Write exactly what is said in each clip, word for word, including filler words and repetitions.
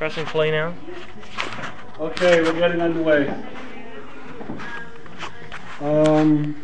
Pressing play now. Okay, we're getting underway. Um,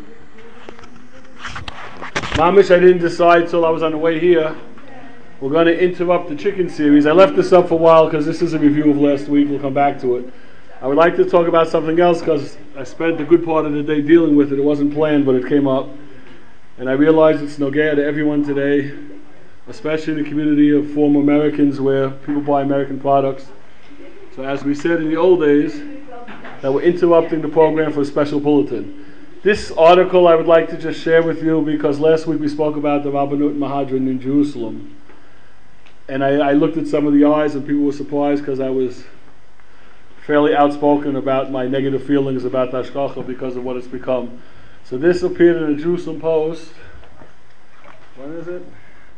Mamish, I didn't decide till I was on the way here. We're going to interrupt the chicken series. I left this up for a while because this is a review of last week. We'll come back to it. I would like to talk about something else because I spent a good part of the day dealing with it. It wasn't planned, but it came up. And I realize it's nogea to everyone today, especially in the community of former Americans where people buy American products. So as we said in the old days, that we're interrupting the program for a special bulletin. This article I would like to just share with you because last week we spoke about the Rabbanut Mahadran in Jerusalem. And I, I looked at some of the eyes and people were surprised because I was fairly outspoken about my negative feelings about Hashgacha because of what it's become. So this appeared in the Jerusalem Post. When is it?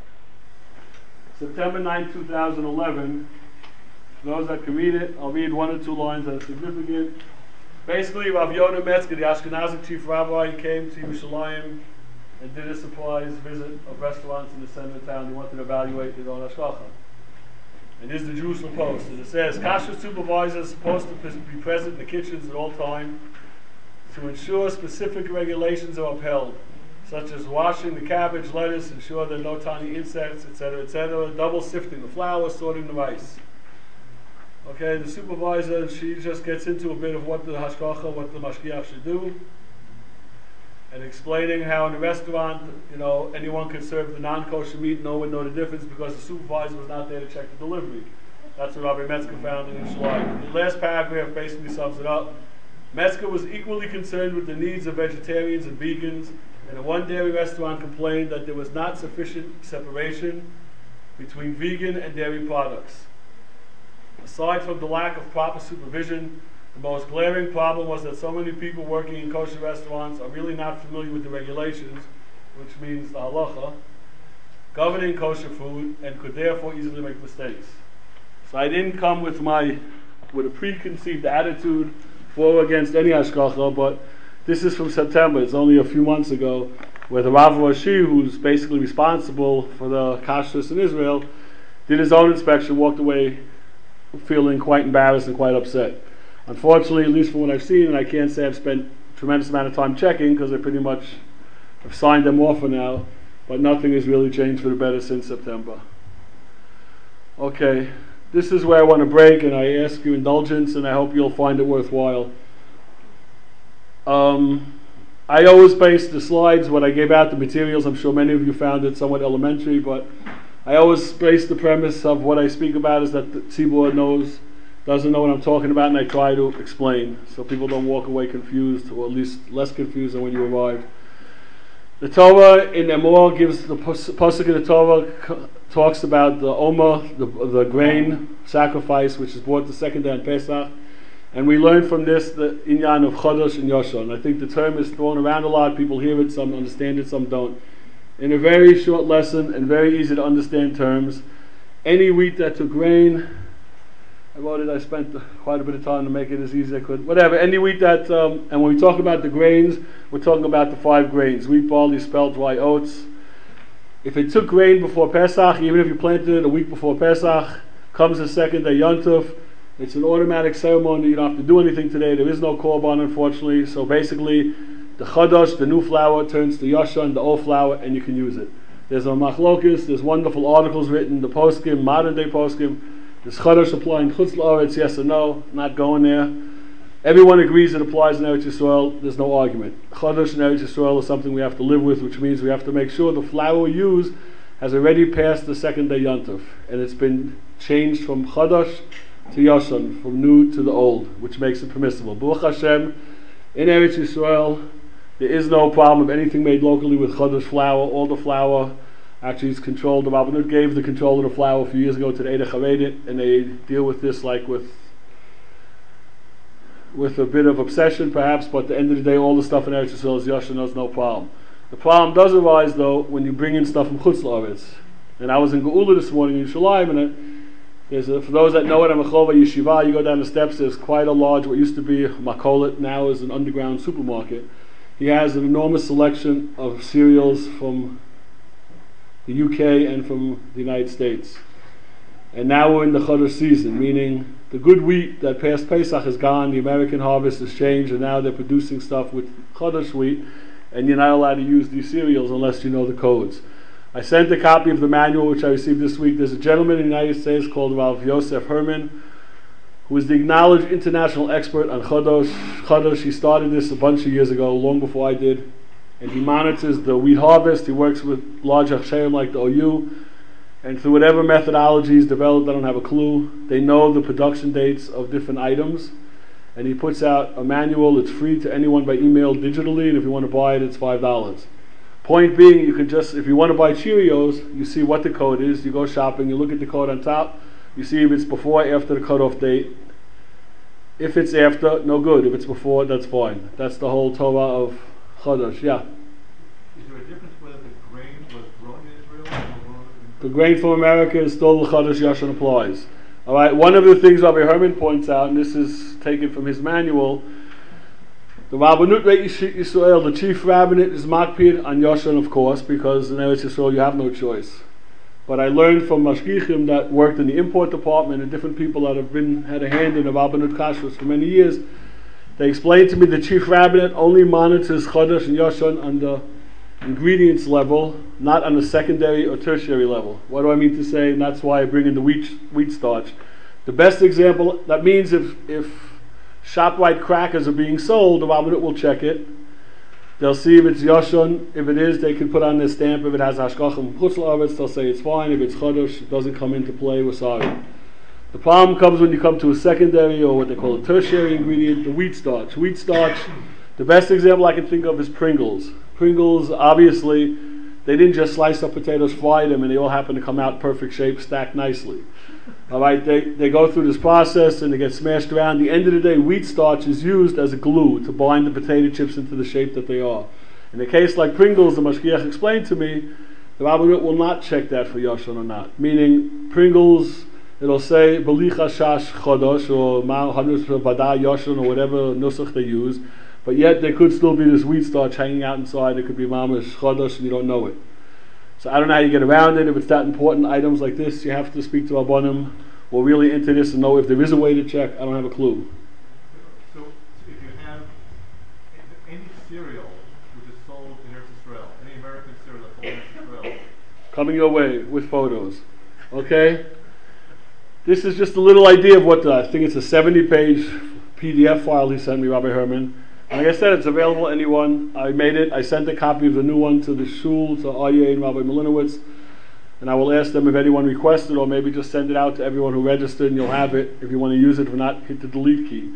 September ninth, two thousand eleven. For those that can read it, I'll read one or two lines that are significant. Basically, Rav Yonah Metzger, the Ashkenazic chief rabbi, came to Yerushalayim and did a surprise visit of restaurants in the center of town. He wanted to evaluate his own Hashgacha. And here's the Jerusalem Post. And it says, Kashrut supervisors are supposed to be present in the kitchens at all times to ensure specific regulations are upheld, such as washing the cabbage, lettuce, ensure there are no tiny insects, et cetera, et cetera, double sifting the flour, sorting the rice. Okay, the supervisor, she just gets into a bit of what the hashgacha, what the mashgiach should do, and explaining how in a restaurant, you know, anyone could serve the non-kosher meat, no one would know the difference because the supervisor was not there to check the delivery. That's what Rabbi Metzger found in Yerushalayim. The last paragraph basically sums it up. Metzger was equally concerned with the needs of vegetarians and vegans, and a one dairy restaurant complained that there was not sufficient separation between vegan and dairy products. Aside from the lack of proper supervision, the most glaring problem was that so many people working in kosher restaurants are really not familiar with the regulations, which means the halacha, governing kosher food, and could therefore easily make mistakes. So I didn't come with my with a preconceived attitude for or against any hashgacha, but this is from September. It's only a few months ago, where the Rav Rashi, who's basically responsible for the kashrus in Israel, did his own inspection, walked away feeling quite embarrassed and quite upset. Unfortunately, at least from what I've seen, and I can't say I've spent a tremendous amount of time checking because I pretty much have signed them off for now, but nothing has really changed for the better since September. Okay, this is where I want to break, and I ask you indulgence, and I hope you'll find it worthwhile. Um, I always base the slides, when I gave out the materials, I'm sure many of you found it somewhat elementary, but I always base the premise of what I speak about is that the tzibur knows, doesn't know what I'm talking about, and I try to explain so people don't walk away confused, or at least less confused than when you arrived. The Torah in Emor gives the pasuk in the Torah talks about the Oma, the, the grain sacrifice, which is brought the second day on Pesach, and we learn from this the inyan of Chodesh and Yoshan. I think the term is thrown around a lot. People hear it, some understand it, some don't. In a very short lesson and very easy to understand terms, any wheat that took grain, I wrote it, I spent quite a bit of time to make it as easy as I could, whatever, any wheat that, um, and when we talk about the grains, we're talking about the five grains, wheat, barley, spelt, rye, oats. If it took grain before Pesach, even if you planted it a week before Pesach, comes the second day Yontif, it's an automatic ceremony, you don't have to do anything today, there is no korban unfortunately, so basically, the chadash, the new flour, turns to yashan, the old flour, and you can use it. There's a machlokes, there's wonderful articles written, the poskim, modern day poskim, there's chadash applying chutz la'aretz, yes or no, not going there. Everyone agrees it applies in Eretz Yisrael, there's no argument. Chadash in Eretz Yisrael is something we have to live with, which means we have to make sure the flour we use has already passed the second day yontif, and it's been changed from chadash to yashan, from new to the old, which makes it permissible. Baruch Hashem, in Eretz Yisrael, there is no problem of anything made locally with Chodesh flour. All the flour actually is controlled. The Rabbanut gave the control of the flour a few years ago to the Eidei Charedet, and they deal with this like with with a bit of obsession perhaps, but at the end of the day, all the stuff in Eretz Yisrael is Yashan, there's no problem. The problem does arise though when you bring in stuff from Chutz La'aretz. And I was in Geula this morning in Yerushalayim, and it, there's a, for those that know it, I'm a Chova Yeshiva, you go down the steps, there's quite a large, what used to be a makolet, now is an underground supermarket. He has an enormous selection of cereals from the U K and from the United States. And now we're in the Chodesh season, meaning the good wheat that past Pesach is gone, the American harvest has changed, and now they're producing stuff with Chodesh wheat, and you're not allowed to use these cereals unless you know the codes. I sent a copy of the manual which I received this week. There's a gentleman in the United States called Rav Yosef Herman, who is the acknowledged international expert on Chodesh. Chodesh, he started this a bunch of years ago, long before I did, and he monitors the wheat harvest. He works with large Achsherim like the O U, and through whatever methodology he's developed, I don't have a clue, they know the production dates of different items, and he puts out a manual. It's free to anyone by email digitally, and if you want to buy it, it's five dollars. Point being, you can just, if you want to buy Cheerios, you see what the code is, you go shopping, you look at the code on top, you see if it's before or after the cutoff date. If it's after, no good. If it's before, that's fine. That's the whole Torah of Chodesh. Yeah? Is there a difference whether the grain was grown in Israel or grown in... The grain from America is still the Chodesh Yashon applies. All right. One of the things Rabbi Herman points out, and this is taken from his manual, the Rabbanut Yisrael, the chief rabbinate, is makpid on Yashon, of course, because in Eretz Yisrael you have no choice. But I learned from mashgichim that worked in the import department and different people that have been had a hand in the Rabbanut Kashrus for many years. They explained to me the chief rabbinate only monitors Chodesh and Yashon on the ingredients level, not on the secondary or tertiary level. What do I mean to say? And that's why I bring in the wheat wheat starch. The best example, that means if if ShopRite crackers are being sold, the rabbinate will check it. They'll see if it's Yashon. If it is, they can put on their stamp. If it has Hashgachim Chutz La'aretz, they'll say it's fine. If it's Chodesh, it doesn't come into play, we're sorry. The problem comes when you come to a secondary, or what they call a tertiary ingredient, the wheat starch. Wheat starch, the best example I can think of is Pringles. Pringles, obviously, they didn't just slice up potatoes, fry them, and they all happen to come out perfect shape, stacked nicely. All right, they, they go through this process and they get smashed around. At the end of the day, wheat starch is used as a glue to bind the potato chips into the shape that they are. In a case like Pringles, the Mashgiach explained to me, the rabbinate will not check that for Yashon or not. Meaning, Pringles, it'll say Belicha Shash Chodosh or Ma Hadus Vada Yashon or whatever nusach they use, but yet there could still be this wheat starch hanging out inside. It could be Mamash Chodosh and you don't know it. So I don't know how you get around it. If it's that important items like this, you have to speak to Rabbanim. We're really into this and know if there is a way to check. I don't have a clue. So if you have any cereal which is sold in Eretz Yisrael, any American cereal that's sold in Eretz Yisrael, coming your way with photos. Okay? This is just a little idea of what the, I think it's a seventy page P D F file he sent me, Rabbi Herman. Like I said, it's available to anyone. I made it. I sent a copy of the new one to the shul, to Aryeh and Rabbi Malinowitz, and I will ask them if anyone requested, or maybe just send it out to everyone who registered, and you'll have it. If you want to use it, if not, hit the delete key.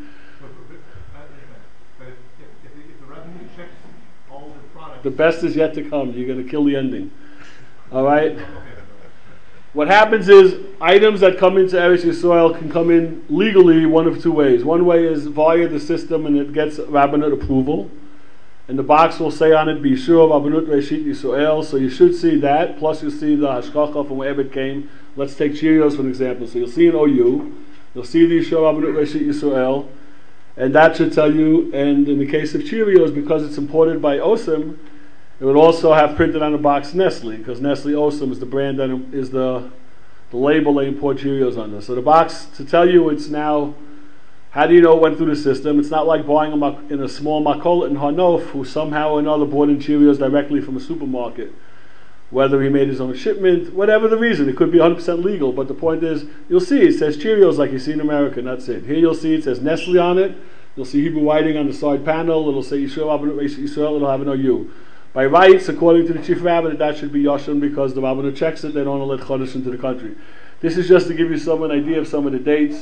But if, if, if the revenue checks all the products, the best is yet to come. You're going to kill the ending. All right. What happens is items that come into Eretz Yisrael can come in legally one of two ways. One way is via the system and it gets rabbinate approval. And the box will say on it, B'Yishur Rabbanut Reshit Yisrael. So you should see that. Plus you see the Hashgacha from wherever it came. Let's take Cheerios for an example. So you'll see an O U. You'll see the Yishur Rabbanut Reshit Yisrael. And that should tell you, and in the case of Cheerios, because it's imported by Osem, it would also have printed on the box Nestle, because Nestle Osem is the brand that is the the label they import Cheerios under. So the box, to tell you it's now, how do you know it went through the system? It's not like buying a, in a small makolet in Hanof who somehow or another bought in Cheerios directly from a supermarket. Whether he made his own shipment, whatever the reason, it could be one hundred percent legal, but the point is, you'll see it says Cheerios like you see in America, and that's it. Here you'll see it says Nestle on it, you'll see Hebrew writing on the side panel, it'll say Yisrael, Yisrael, it'll have an O U. By rights, according to the chief rabbinate, that should be Yashon because the rabbinate checks it, they don't want to let Chodesh into the country. This is just to give you some an idea of some of the dates.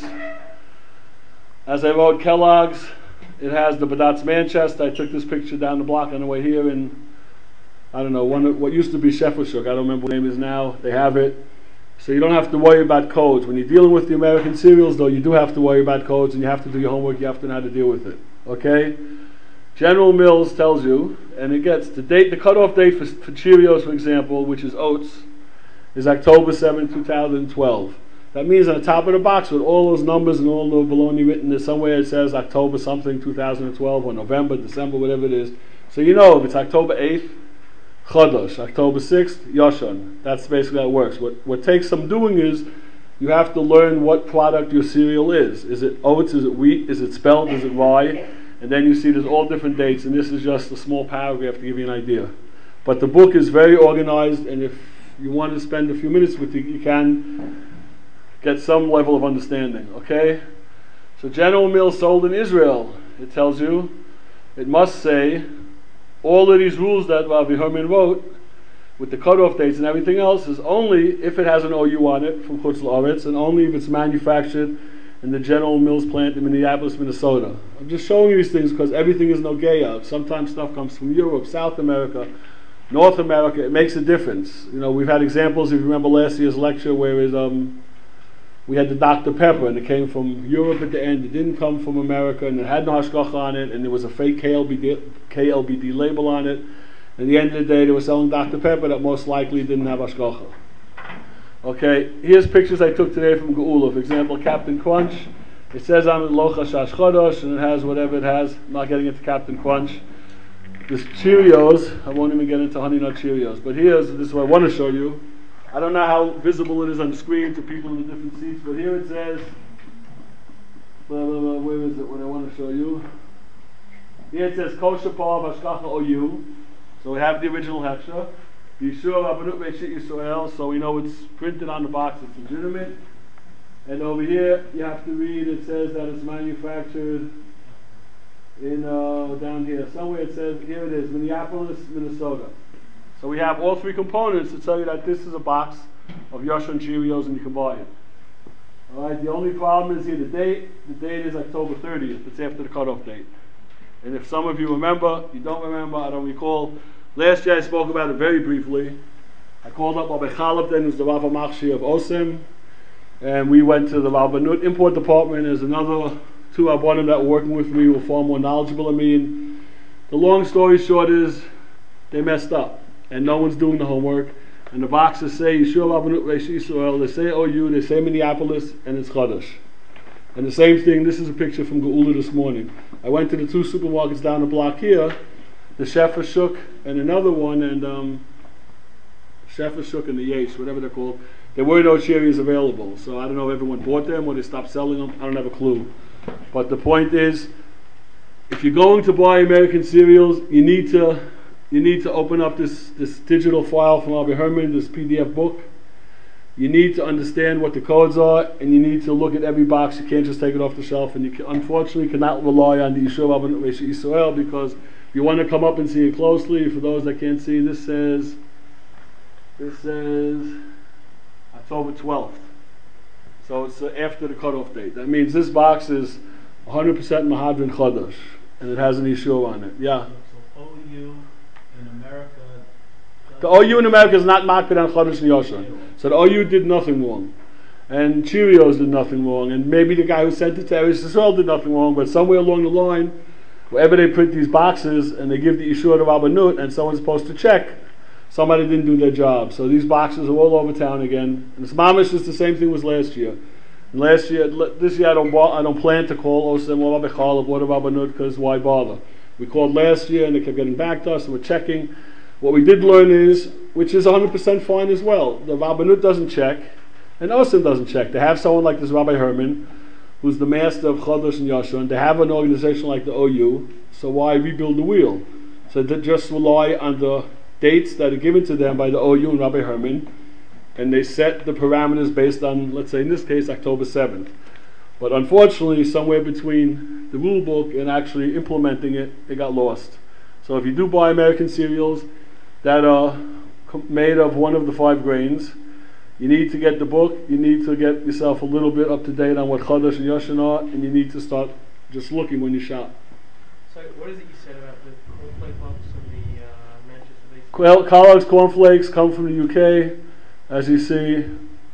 As I wrote Kellogg's, it has the Badatz Manchester. I took this picture down the block on the way here in, I don't know, one, what used to be Sheffershuk, I don't remember what the name is now, they have it. So you don't have to worry about codes. When you're dealing with the American cereals, though, you do have to worry about codes and you have to do your homework, you have to know how to deal with it. Okay? General Mills tells you, and it gets the date, the cutoff date for, for Cheerios, for example, which is oats, is October seventh, two thousand twelve. That means on the top of the box with all those numbers and all the baloney written there, somewhere it says October something, two thousand twelve, or November, December, whatever it is. So you know if it's October eighth, Chodesh, October sixth, Yashon. That's basically how it works. What, what takes some doing is, you have to learn what product your cereal is. Is it oats? Is it wheat? Is it spelt? Is it rye? And then you see there's all different dates, and this is just a small paragraph to give you an idea. But the book is very organized, and if you want to spend a few minutes with it, you can get some level of understanding, okay? So General Mills sold in Israel. It tells you, it must say, all of these rules that Rabbi Herman wrote, with the cutoff dates and everything else, is only if it has an O U on it from Chutz La'aretz, and only if it's manufactured in the General Mills plant in Minneapolis, Minnesota. I'm just showing you these things because everything is Nogeya. Sometimes stuff comes from Europe, South America, North America. It makes a difference. You know, we've had examples, if you remember last year's lecture, where it, um, we had the Doctor Pepper, and it came from Europe at the end. It didn't come from America, and it had no hashgacha on it, and there was a fake K L B D, K L B D label on it. At the end of the day, they were selling Doctor Pepper that most likely didn't have hashgacha. Okay, here's pictures I took today from Geula. For example, Captain Crunch. It says on it Locha Shash Chodosh, and it has whatever it has. I'm not getting into Captain Crunch. This Cheerios, I won't even get into Honey Nut Cheerios. But here's, this is what I want to show you. I don't know how visible it is on the screen to people in the different seats, but here it says, blah, blah, blah, where is it, what I want to show you? Here it says Kosher Pav Hashgacha O U. So we have the original Heksha. Yeshua Rabbanut Beishit Yisrael, so we know it's printed on the box, it's legitimate. And over here, you have to read, it says that it's manufactured in, uh, down here, somewhere it says, here it is, Minneapolis, Minnesota. So we have all three components to tell you that this is a box of Yashon Cheerios and you can buy it. Alright, the only problem is here the date. The date is October thirtieth, it's after the cutoff date. And if some of you remember, you don't remember, I don't recall, last year I spoke about it very briefly. I called up Rabbi Chalab then, who's the Rav Machshi of Osem, and we went to the Rabbanut import department. There's another two Rabbanim that were working with me who were far more knowledgeable than me. And the long story short is, they messed up, and no one's doing the homework. And the boxes say Yeshua Rabbanut Reish Yisrael, they say O U, they say Minneapolis, and it's Chodesh. And the same thing, this is a picture from Geula this morning. I went to the two supermarkets down the block here, the Shefa Shuk and another one, and um, Shefa Shuk and the Yesh, whatever they're called. There were no cherries available, so I don't know if everyone bought them or they stopped selling them. I don't have a clue. But the point is, if you're going to buy American cereals, you need to you need to open up this, this digital file from Rabbi Herman, this P D F book. You need to understand what the codes are, and you need to look at every box. You can't just take it off the shelf, and you can, unfortunately cannot rely on the Yeshua Rabbanut Reish Yisrael, because if you want to come up and see it closely, for those that can't see, this says this says October twelfth. So it's uh, after the cutoff date. That means this box is one hundred percent Mahadrin Chodesh, and it has an Yeshua on it. Yeah. So O U in America. The O U in America is not Makbid on Chodesh and Yoshan. So the O U did nothing wrong. And Cheerios did nothing wrong. And maybe the guy who sent it to Eretz Yisrael did nothing wrong, but somewhere along the line, wherever they print these boxes and they give the Yeshua to Rabbanut and someone's supposed to check, somebody didn't do their job. So these boxes are all over town again. And it's mamish is the same thing was last year. And last year, this year I don't I don't plan to call Osem or Rabbi Chalab or Rabbanut, because why bother? We called last year and they kept getting back to us and we're checking. What we did learn is, which is one hundred percent fine as well, the Rabbanut doesn't check and Osem doesn't check. They have someone like this Rabbi Herman, who's the master of Chodesh and Yashon. They have an organization like the O U, so why rebuild the wheel? So they just rely on the dates that are given to them by the O U and Rabbi Herman, and they set the parameters based on, let's say in this case, October seventh. But unfortunately, somewhere between the rule book and actually implementing it, it got lost. So if you do buy American cereals that are made of one of the five grains, you need to get the book, you need to get yourself a little bit up to date on what Chodesh and Yoshan are, and you need to start just looking when you shop. So what is it you said about the cornflake lumps and the uh, Manchester-based? Well, Kellogg's cornflakes come from the U K, as you see,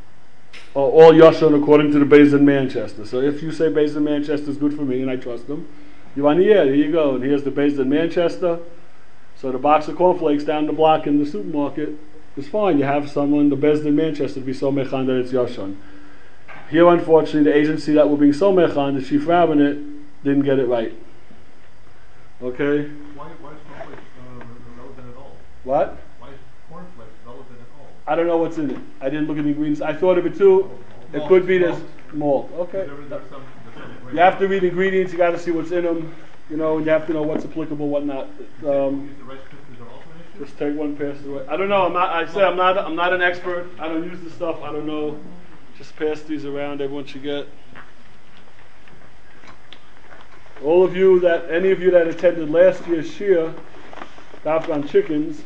are all Yoshan according to the Beis Din Manchester. So if you say Beis Din Manchester is good for me, and I trust them, you want to, yeah, there you go. And here's the Beis Din Manchester. So the box of cornflakes down the block in the supermarket is fine. You have someone, the Beis Din Manchester, to be so mechan that it's Yoshan. Here, unfortunately, the agency that were being so mechan, the chief rabbinate, didn't get it right. Okay? Why, why is cornflakes uh, relevant at all? What? Why is cornflakes relevant at all? I don't know what's in it. I didn't look at the ingredients. I thought of it too. It Malt, could be there's malt. malt. Okay. There- there's some- there's some- You have to read ingredients. You got to see what's in them. You know, and you have to know what's applicable, what not. Um, Is the rice Krispies also an issue? just take one pass it away. I don't know. I'm not. I say I'm not. I'm not an expert. I don't use the stuff. I don't know. Just pass these around. Everyone should get. All of you that, any of you that attended last year's shir, on chickens,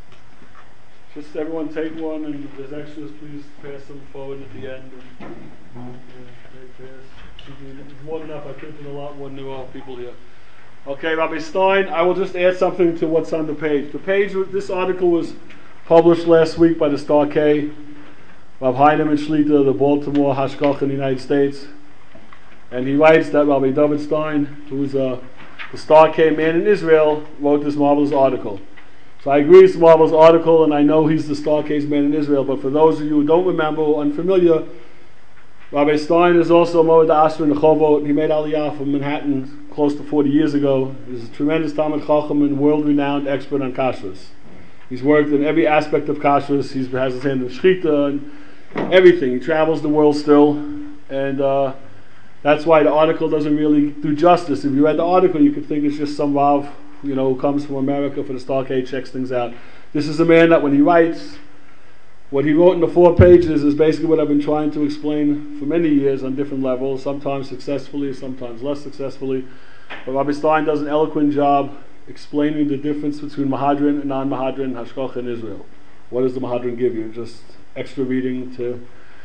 just everyone take one, and if there's extras, please pass them forward at the end. And, yeah, they pass. It's more than enough. I printed a lot more than there are people here. Okay, Rabbi Stein, I will just add something to what's on the page. The page, this article was published last week by the Star K, Rav Heinemann Shlita, the Baltimore Hashgach in the United States. And he writes that Rabbi David Stein, who is a the Star K man in Israel, wrote this marvelous article. So I agree it's a marvelous article, and I know he's the Star K's man in Israel, but for those of you who don't remember or unfamiliar, Rabbi Stein is also Moed Asher in the Chovot. He made Aliyah from Manhattan close to forty years ago. He's a tremendous Talmid Chacham and world-renowned expert on kashrus. He's worked in every aspect of kashrus. He has his hand in shechita and everything. He travels the world still, and uh, that's why the article doesn't really do justice. If you read the article, you could think it's just some Rav, you know, who comes from America for the Star K, checks things out. This is a man that when he writes, what he wrote in the four pages is basically what I've been trying to explain for many years on different levels, sometimes successfully, sometimes less successfully. But Rabbi Stein does an eloquent job explaining the difference between Mahadran and non-Mahadran Hashgacha in Israel. What does the Mahadran give you? Just extra reading to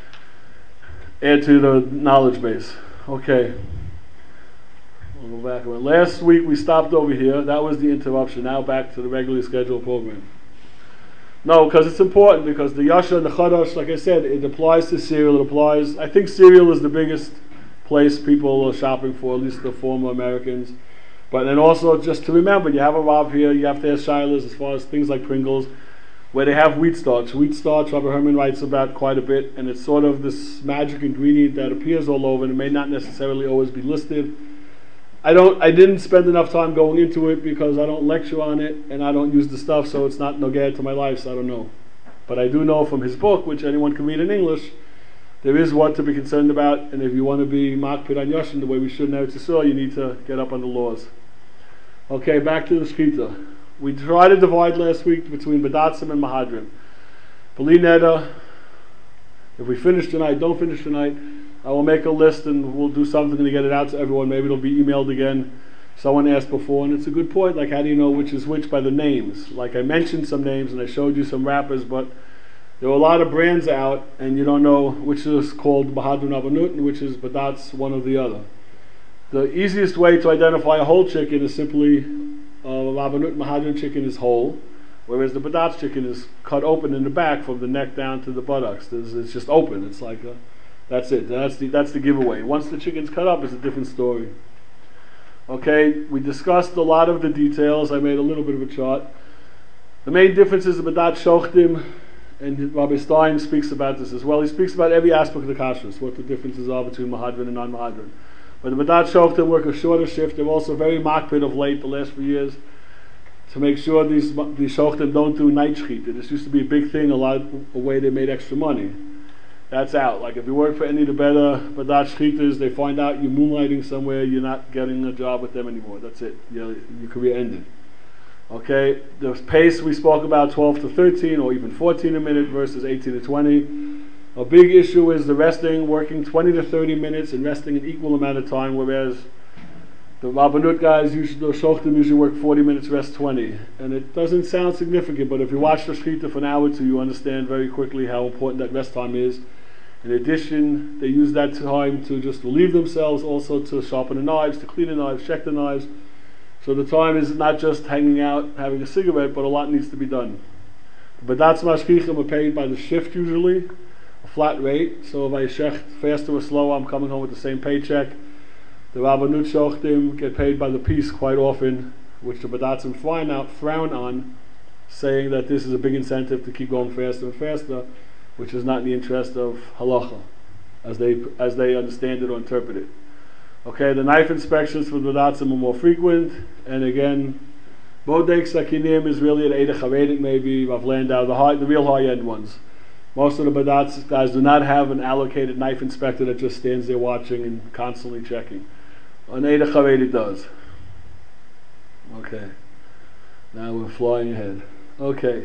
add to the knowledge base. Okay. We'll go back. Last week we stopped over here. That was the interruption. Now back to the regularly scheduled program. No, because it's important, because the Yasha and the Chadash, like I said, it applies to cereal. It applies, I think cereal is the biggest place people are shopping for, at least the former Americans. But then also, just to remember, you have a Rav here, you have to ask Shilas as far as things like Pringles, where they have wheat starch. Wheat starch, Rabbi Herman writes about quite a bit, and it's sort of this magic ingredient that appears all over, and it may not necessarily always be listed. I don't. I didn't spend enough time going into it because I don't lecture on it and I don't use the stuff, so it's not nogea to my life, so I don't know. But I do know from his book, which anyone can read in English, there is what to be concerned about, and if you want to be makpid on Yoshin the way we should in Eretz Yisrael, you need to get up on the laws. Okay, back to the Shechita. We tried to divide last week between Badatzim and Mahadrim. B'li neder, if we finish tonight, don't finish tonight, I will make a list and we'll do something to get it out to everyone. Maybe it'll be emailed again. Someone asked before, and it's a good point, like how do you know which is which by the names? Like I mentioned some names and I showed you some rappers, but there were a lot of brands out and you don't know which is called Bahadun Abanut and which is Badatz, one or the other. The easiest way to identify a whole chicken is simply uh, Abanut Mahadun chicken is whole, whereas the Badatz chicken is cut open in the back from the neck down to the buttocks. There's, it's just open. It's like a That's it. That's the that's the giveaway. Once the chicken's cut up, it's a different story. Okay, we discussed a lot of the details. I made a little bit of a chart. The main difference is the Badat Shochtim, and Rabbi Stein speaks about this as well. He speaks about every aspect of the kashrus, what the differences are between Mahadran and non-Mahadran. But the Badat Shochtim work a shorter shift. They're also very makpid of late, the last few years, to make sure these these Shochtim don't do night shechita. This used to be a big thing, a lot of, a way they made extra money. That's out. Like if you work for any of the better Badat Shchitas, they find out you're moonlighting somewhere, you're not getting a job with them anymore. That's it. Your, your career ended. Okay, the pace we spoke about, twelve to thirteen or even fourteen a minute versus eighteen to twenty. A big issue is the resting, working twenty to thirty minutes and resting an equal amount of time, whereas the Rabbanut guys, usually, the Shochtim usually work forty minutes, rest twenty. And it doesn't sound significant, but if you watch the Shechita for an hour or two, you understand very quickly how important that rest time is. In addition, they use that time to just relieve themselves, also to sharpen the knives, to clean the knives, check the knives. So the time is not just hanging out, having a cigarette, but a lot needs to be done. But that's mashkichim are paid by the shift usually, a flat rate. So if I shecht faster or slower, I'm coming home with the same paycheck. The Rabbanut Shochtim get paid by the piece quite often, which the Badatzim frown out, frown on, saying that this is a big incentive to keep going faster and faster, which is not in the interest of halacha, as they as they understand it or interpret it. Okay, the knife inspections for the Badatzim are more frequent, and again, Bodek Sakinim is really an Eidach Haredik maybe, Rav Landau, the high, the real high-end ones. Most of the Badatz guys do not have an allocated knife inspector that just stands there watching and constantly checking. An Eida Charedi does. Okay. Now we're flying ahead. Okay.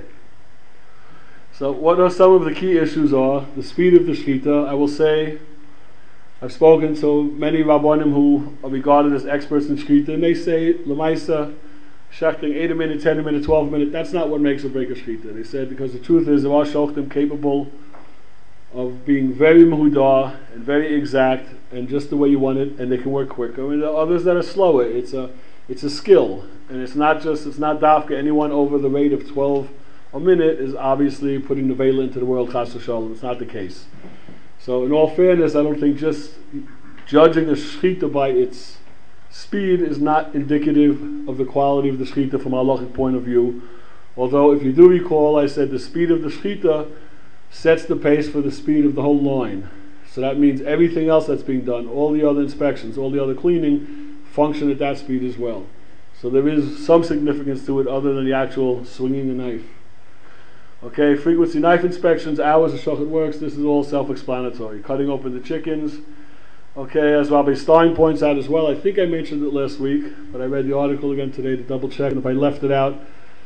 So what are some of the key issues are? The speed of the Shechita. I will say, I've spoken to many Rabbonim who are regarded as experts in Shechita, and they say, Lamaisa, Shechting eight a minute, ten a minute, twelve a minute, that's not what makes or break a Shechita. They said, because the truth is, there are Shochtim capable of being very Mehudar and very exact, and just the way you want it, and they can work quicker. I mean, there are others that are slower. It's a, it's a skill, and it's not just, it's not dafka. Anyone over the rate of twelve a minute is obviously putting the veil into the world, chas v'shalom. It's not the case. So in all fairness, I don't think just judging a Shechita by its speed is not indicative of the quality of the Shechita from a halachic point of view. Although, if you do recall, I said the speed of the Shechita sets the pace for the speed of the whole line. So that means everything else that's being done, all the other inspections, all the other cleaning, function at that speed as well. So there is some significance to it other than the actual swinging a knife. Okay, frequency knife inspections, hours of shochet works, this is all self-explanatory. Cutting open the chickens. Okay, as Rabbi Stein points out as well, I think I mentioned it last week, but I read the article again today to double check, and if I left it out,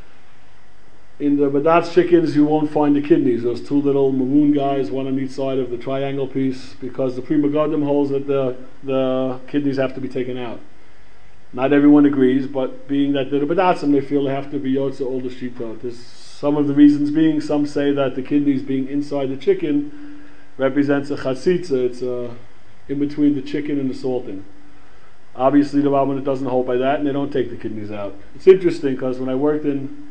in the Badatz chickens you won't find the kidneys, those two little maroon guys, one on each side of the triangle piece, because the Pri Megadim holds that the, the kidneys have to be taken out. Not everyone agrees, but being that they're the Badatzim, they feel they have to be Yotze all the Shitot. There's some of the reasons being, some say that the kidneys being inside the chicken represents a chatzitza, it's a, in between the chicken and the salting. Obviously the Rabbinate doesn't hold by that, and they don't take the kidneys out. It's interesting, because when I worked in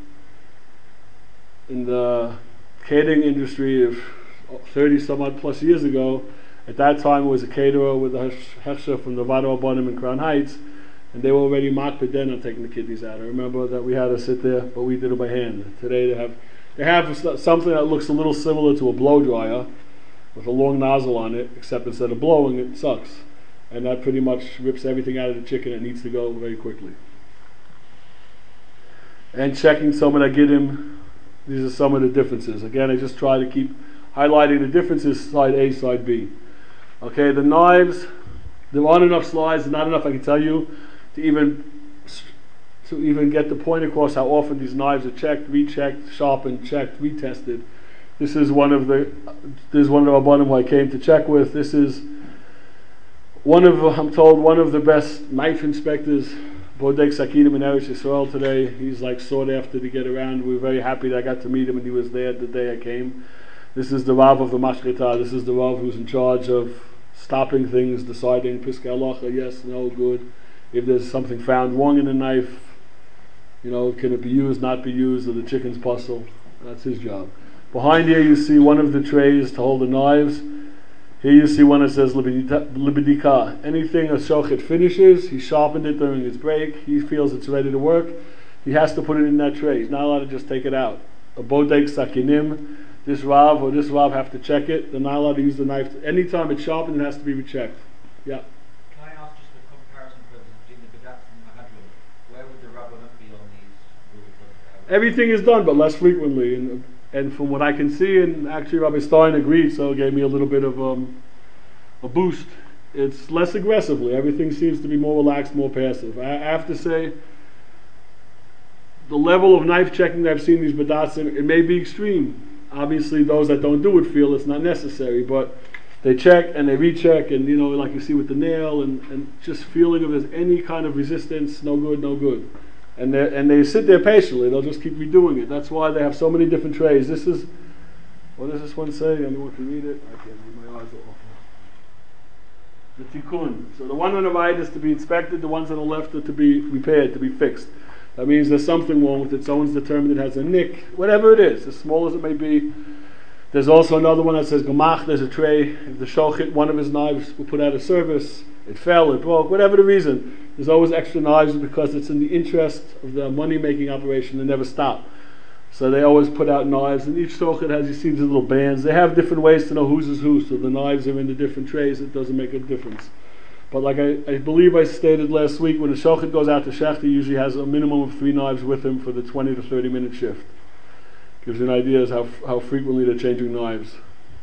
in the catering industry of thirty some odd plus years ago, at that time it was a caterer with a hechsher from the Vado Abanim in Crown Heights, and they were already makpid then on taking the kidneys out. I remember that we had to sit there, but we did it by hand. Today they have they have something that looks a little similar to a blow dryer with a long nozzle on it, except instead of blowing it sucks, and that pretty much rips everything out of the chicken. It needs to go very quickly. And checking some of the giddim. These are some of the differences. Again, I just try to keep highlighting the differences, side A, side B. Okay, the knives, there aren't enough slides, not enough, I can tell you, to even to even get the point across how often these knives are checked, rechecked, sharpened, checked, retested. This is one of the, this is one of the Rabbanim who I came to check with. This is one of, I'm told, one of the best knife inspectors, Bodek Sakinim in Eretz Yisrael today. He's like sought after to get around. We were very happy that I got to meet him, and he was there the day I came. This is the Rav of the Mashketa. This is the Rav who's in charge of stopping things, deciding Piskei Halacha, yes, no, good. If there's something found wrong in the knife, you know, can it be used, not be used, or the chicken's puzzle. That's his job. Behind here you see one of the trays to hold the knives. Here you see one that says libidika. Anything a shochet finishes, he sharpened it during his break, he feels it's ready to work, he has to put it in that tray. He's not allowed to just take it out. A bodek sakinim, this Rav or this Rav have to check it. They're not allowed to use the knife. Anytime it's sharpened, it has to be rechecked. Yeah. Can I ask just a comparison between the Badatz and the Mahadrim? Where would the Rabbinate be on these rules? Of, uh, Everything is done, but less frequently. And, and from what I can see, and actually Rabbi Stein agreed, so it gave me a little bit of um, a boost. It's less aggressively. Everything seems to be more relaxed, more passive. I, I have to say, the level of knife checking that I've seen these Badatzim, it may be extreme. Obviously, those that don't do it feel it's not necessary, but they check and they recheck, and you know, like you see with the nail, and, and just feeling if there's any kind of resistance, no good, no good. And they and they sit there patiently. They'll just keep redoing it. That's why they have so many different trays. This is, what does this one say? Anyone can read it? I can't read. My eyes are awful. The tikkun. So the one on the right is to be inspected. The ones on the left are to be repaired, to be fixed. That means there's something wrong with it. Someone's determined it has a nick, whatever it is, as small as it may be. There's also another one that says gemach. There's a tray. If the shochet, one of his knives, will put out of service, it fell, it broke, whatever the reason. There's always extra knives because it's in the interest of the money-making operation to never stop. So they always put out knives, and each shochet has, you see these little bands. They have different ways to know whose is who, so the knives are in the different trays. It doesn't make a difference. But like I, I believe I stated last week, when a shochet goes out to shecht, he usually has a minimum of three knives with him for the twenty to thirty minute shift. Gives you an idea of how, how frequently they're changing knives.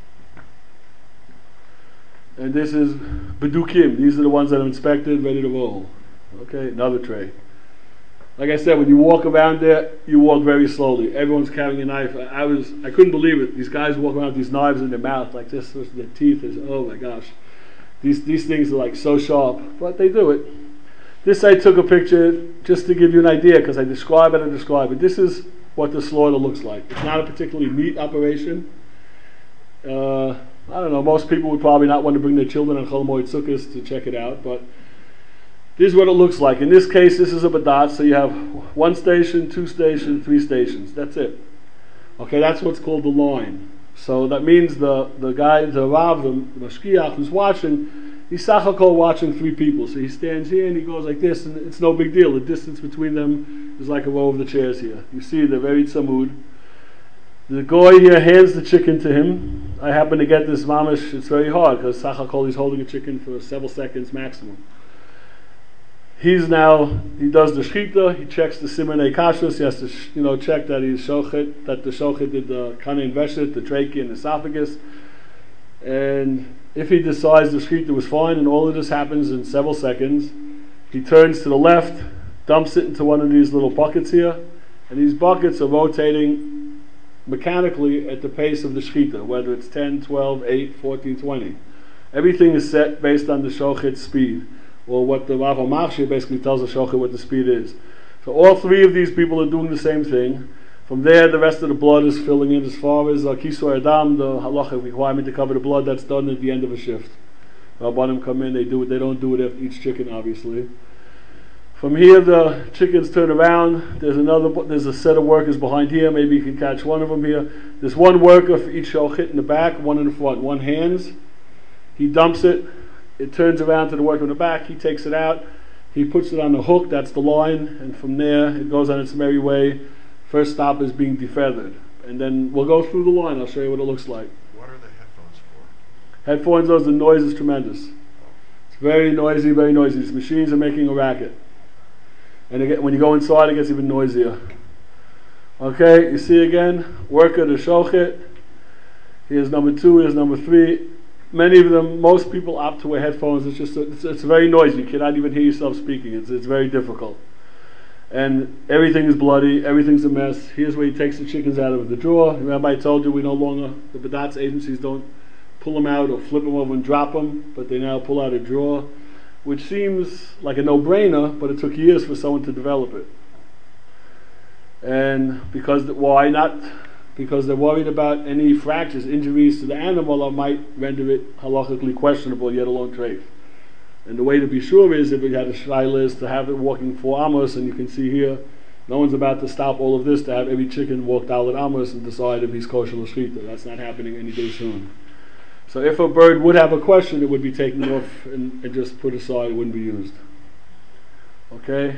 And this is bedukim. These are the ones that are inspected, ready to roll. Okay, another tray. Like I said, when you walk around there, you walk very slowly. Everyone's carrying a knife. I, I was, I couldn't believe it. These guys walk around with these knives in their mouth like this. Their teeth is, oh my gosh. These these things are like so sharp, but they do it. This I took a picture just to give you an idea, because I describe it and describe it. This is what the slaughter looks like. It's not a particularly neat operation. Uh, I don't know, most people would probably not want to bring their children on Chol Moed Sukkos to check it out, but this is what it looks like. In this case, this is a badat, so you have one station, two stations, three stations. That's it. Okay, that's what's called the line. So that means the, the guy, the Rav, the, the Mashkiach who's watching, he's Sachakol watching three people. So he stands here and he goes like this, and it's no big deal. The distance between them is like a row of the chairs here. You see, they're very tzamud. The goy here hands the chicken to him. I happen to get this mamish. It's very hard because Sachakol he's holding a chicken for several seconds maximum. He's now, he does the shchita, he checks the simanei kashrus, he has to sh- you know, check that he's shochet, that the shochet did the kanin veshet, the trachea and esophagus. And if he decides the shchita was fine, and all of this happens in several seconds, he turns to the left, dumps it into one of these little buckets here, and these buckets are rotating mechanically at the pace of the shchita, whether it's ten, twelve, eight, fourteen, twenty. Everything is set based on the shochet's speed, or what the Rav HaMachshir basically tells the shochet what the speed is. So all three of these people are doing the same thing. From there, the rest of the blood is filling in. As far as uh, Kisur Adam, the halacha requirement to cover the blood, that's done at the end of a shift. Rabbanim come in, they do it. They don't do it after each chicken, obviously. From here, the chickens turn around. There's another. There's a set of workers behind here. Maybe you can catch one of them here. There's one worker for each shochet in the back, one in the front. One hands. He dumps it. It turns around to the worker in the back. He takes it out. He puts it on the hook. That's the line. And from there, it goes on its merry way. First stop is being defeathered. And then we'll go through the line. I'll show you what it looks like. What are the headphones for? Headphones, those, the noise is tremendous. It's very noisy, very noisy. These machines are making a racket. And again, when you go inside, it gets even noisier. Okay, you see again, worker the shochet. Here's number two, here's number three. Many of them, most people opt to wear headphones. It's just, a, it's, it's very noisy. You cannot even hear yourself speaking. It's, it's very difficult. And everything is bloody. Everything's a mess. Here's where he takes the chickens out of the drawer. Remember I told you we no longer, the Badatz agencies don't pull them out or flip them over and drop them, but they now pull out a drawer, which seems like a no-brainer, but it took years for someone to develop it. And because, why not? Because they're worried about any fractures, injuries to the animal that might render it halachically questionable, yet alone treif. And the way to be sure is, if it had a shaila, is to have it walking four amos, and you can see here, no one's about to stop all of this to have every chicken walk dalet amos and decide if he's kosher l'shchita. That's not happening any day soon. So if a bird would have a question, it would be taken off and, and just put aside, it wouldn't be used. Okay?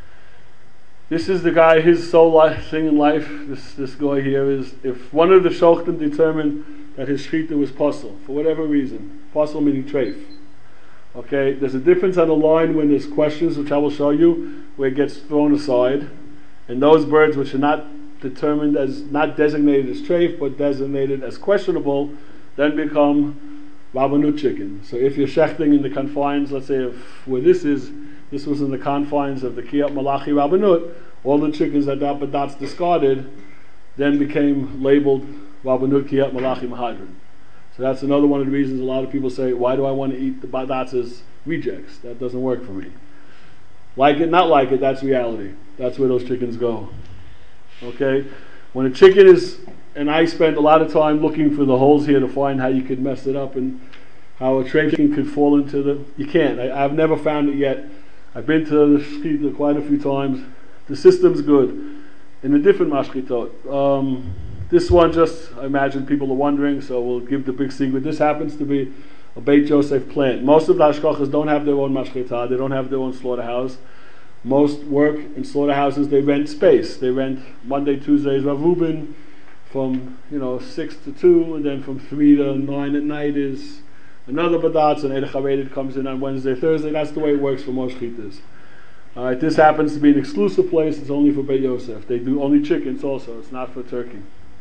This is the guy, his sole life, thing in life, this this guy here is, if one of the shochtim determined that his shchita was pasul, for whatever reason, pasul meaning treif. Okay, there's a difference on the line when there's questions, which I will show you, where it gets thrown aside, and those birds which are not determined as, not designated as treif, but designated as questionable, then become rabbanut chicken. So if you're shechting in the confines, let's say if where this is, this was in the confines of the Kiyat Malachi Rabbanut, all the chickens that that Badatz discarded then became labeled Rabbanut Kiyat Malachi Mahadran. So that's another one of the reasons a lot of people say, why do I want to eat the Badatz as rejects? That doesn't work for me. Like it, not like it, that's reality. That's where those chickens go. Okay? When a chicken is, and I spent a lot of time looking for the holes here to find how you could mess it up and how a treif chicken could fall into the, you can't. I, I've never found it yet. I've been to the shchita quite a few times. The system's good. In a different mashchitot. Um, this one just, I imagine people are wondering, so we'll give the big secret. This happens to be a Beit Yosef plant. Most of the hashkachas don't have their own mashchita. They don't have their own slaughterhouse. Most work in slaughterhouses, they rent space. They rent Monday, Tuesdays, Rav Reuben, from, you know, six to two, and then from three to nine at night is another badatz, and Eidach HaRedit comes in on Wednesday, Thursday. That's the way it works for most chitas. All right, this happens to be an exclusive place. It's only for Beit Yosef. They do only chickens also. It's not for turkey.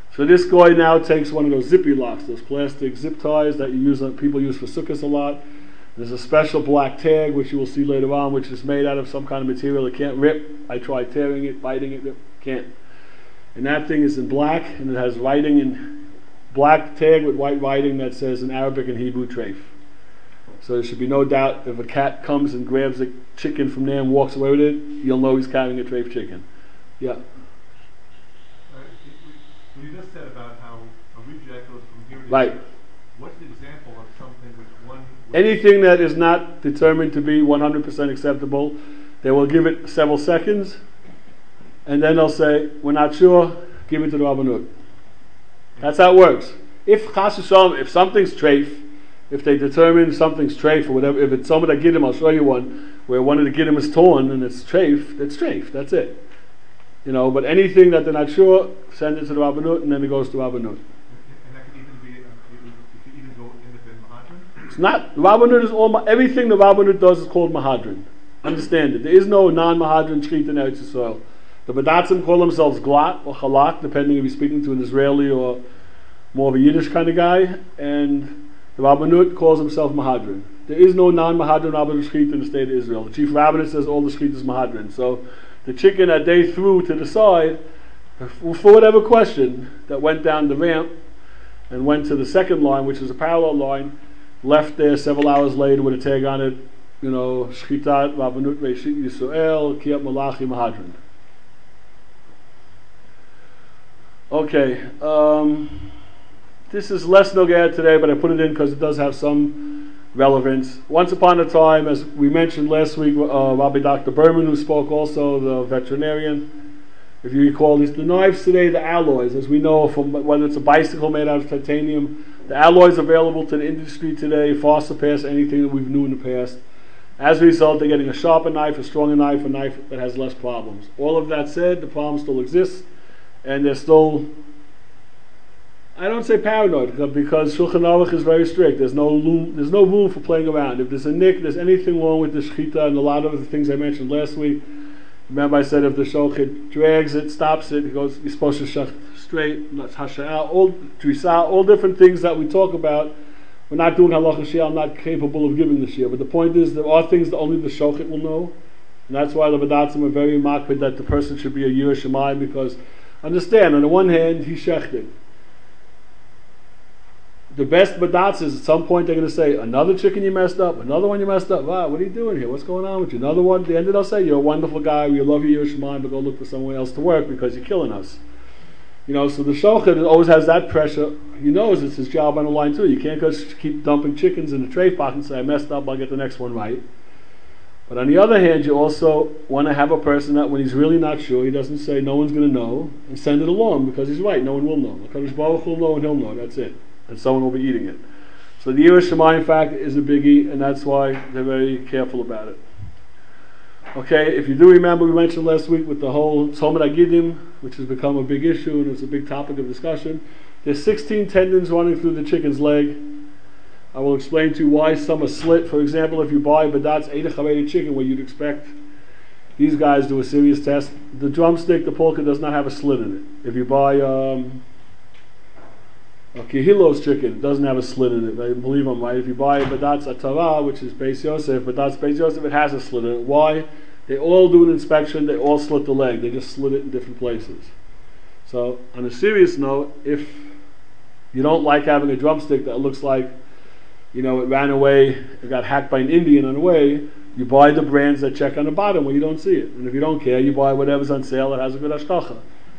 So this guy now takes one of those zippy locks, those plastic zip ties that you use, people use for sukkahs a lot. There's a special black tag, which you will see later on, which is made out of some kind of material that can't rip. I tried tearing it, biting it, can't. And that thing is in black, and it has writing in black tag with white writing that says in Arabic and Hebrew treif. So there should be no doubt if a cat comes and grabs a chicken from there and walks away with it, you'll know he's carrying a treif chicken. Yeah. Uh, what you just said about how a reject goes from here to Right. here, what's the example of something which one... which Anything that is not determined to be one hundred percent acceptable, they will give it several seconds, and then they'll say, we're not sure, give it to the Rabbanut. That's how it works. If chas v'shalom, if something's treif, if they determine something's treif or whatever, if it's some of the giddim, I'll show you one, where one of the giddim is torn and it's treif, it's treif, that's it. You know, but anything that they're not sure, send it to the Rabbanut, and then it goes to Rabbanut. And that could even be, uh, it could even go in the Mahadran? It's not, the Rabbanut is all, everything the Rabbanut does is called Mahadran. Understand it. There is no non-Mahadran Shechita in Eretz Yisrael. The Badatzim call themselves Glat or Chalak, depending if you're speaking to an Israeli or more of a Yiddish kind of guy, and the Rabbanut calls himself Mahadran. There is no non-Mahadran Rabbanut Shechita in the state of Israel. The chief rabbinate says all the Shechita is Mahadran. So the chicken that they threw to the side, for whatever question, that went down the ramp and went to the second line, which is a parallel line, left there several hours later with a tag on it, you know, Shchitat Rabbanut Reshit Yisrael Kiyat Malachi Mahadran. Okay, um, this is less nogea today, but I put it in because it does have some relevance. Once upon a time, as we mentioned last week, uh, Rabbi Doctor Berman, who spoke also, the veterinarian, if you recall, these the knives today, the alloys, as we know, from whether it's a bicycle made out of titanium, the alloys available to the industry today far surpass anything that we've knew in the past. As a result, they're getting a sharper knife, a stronger knife, a knife that has less problems. All of that said, the problem still exists, and they're still, I don't say paranoid, because Shulchan Aruch is very strict. There's no room, there's no room for playing around. If there's a nick, there's anything wrong with the shechita, and a lot of the things I mentioned last week. Remember I said if the shochet drags it, stops it, he goes, you're supposed to shach straight, hasha'ah, all drisa, all different things that we talk about. We're not doing halacha shia, I'm not capable of giving the shia. But the point is, there are things that only the shochet will know. And that's why the Badatzim are very makpid that the person should be a Yirah Shamayim, because understand, on the one hand, he shechted. The best Badatz is at some point they're going to say, another chicken you messed up, another one you messed up. Wow, what are you doing here? What's going on with you? Another one. At the end they'll say, you're a wonderful guy, we love you, Yirah Shamayim, but go look for someone else to work because you're killing us. You know, so the shochet always has that pressure. He knows it's his job on the line too. You can't just keep dumping chickens in the tray pot and say, I messed up, I'll get the next one right. But on the other hand, you also want to have a person that when he's really not sure, he doesn't say, no one's going to know, and send it along, because he's right, no one will know. HaKadosh Baruch will know and he'll know, that's it. And someone will be eating it. So the Yirah Shamayim fact is a biggie, and that's why they're very careful about it. Okay, if you do remember, we mentioned last week with the whole Tzomad Agidim, which has become a big issue and it's a big topic of discussion. There's sixteen tendons running through the chicken's leg. I will explain to you why some are slit. For example, if you buy a Badatz Eidach Havedi chicken, where you'd expect these guys do a serious test, the drumstick, the polka, does not have a slit in it. If you buy um, a Kehilos chicken, it doesn't have a slit in it. I believe I'm right. If you buy a Badatz Atara, which is Beis Yosef, Badatz Beis Yosef, it has a slit in it. Why? They all do an inspection, they all slit the leg. They just slit it in different places. So, on a serious note, if you don't like having a drumstick that looks like, you know, it ran away, it got hacked by an Indian on the way, you buy the brands that check on the bottom where you don't see it. And if you don't care, you buy whatever's on sale that has a good hashkacha.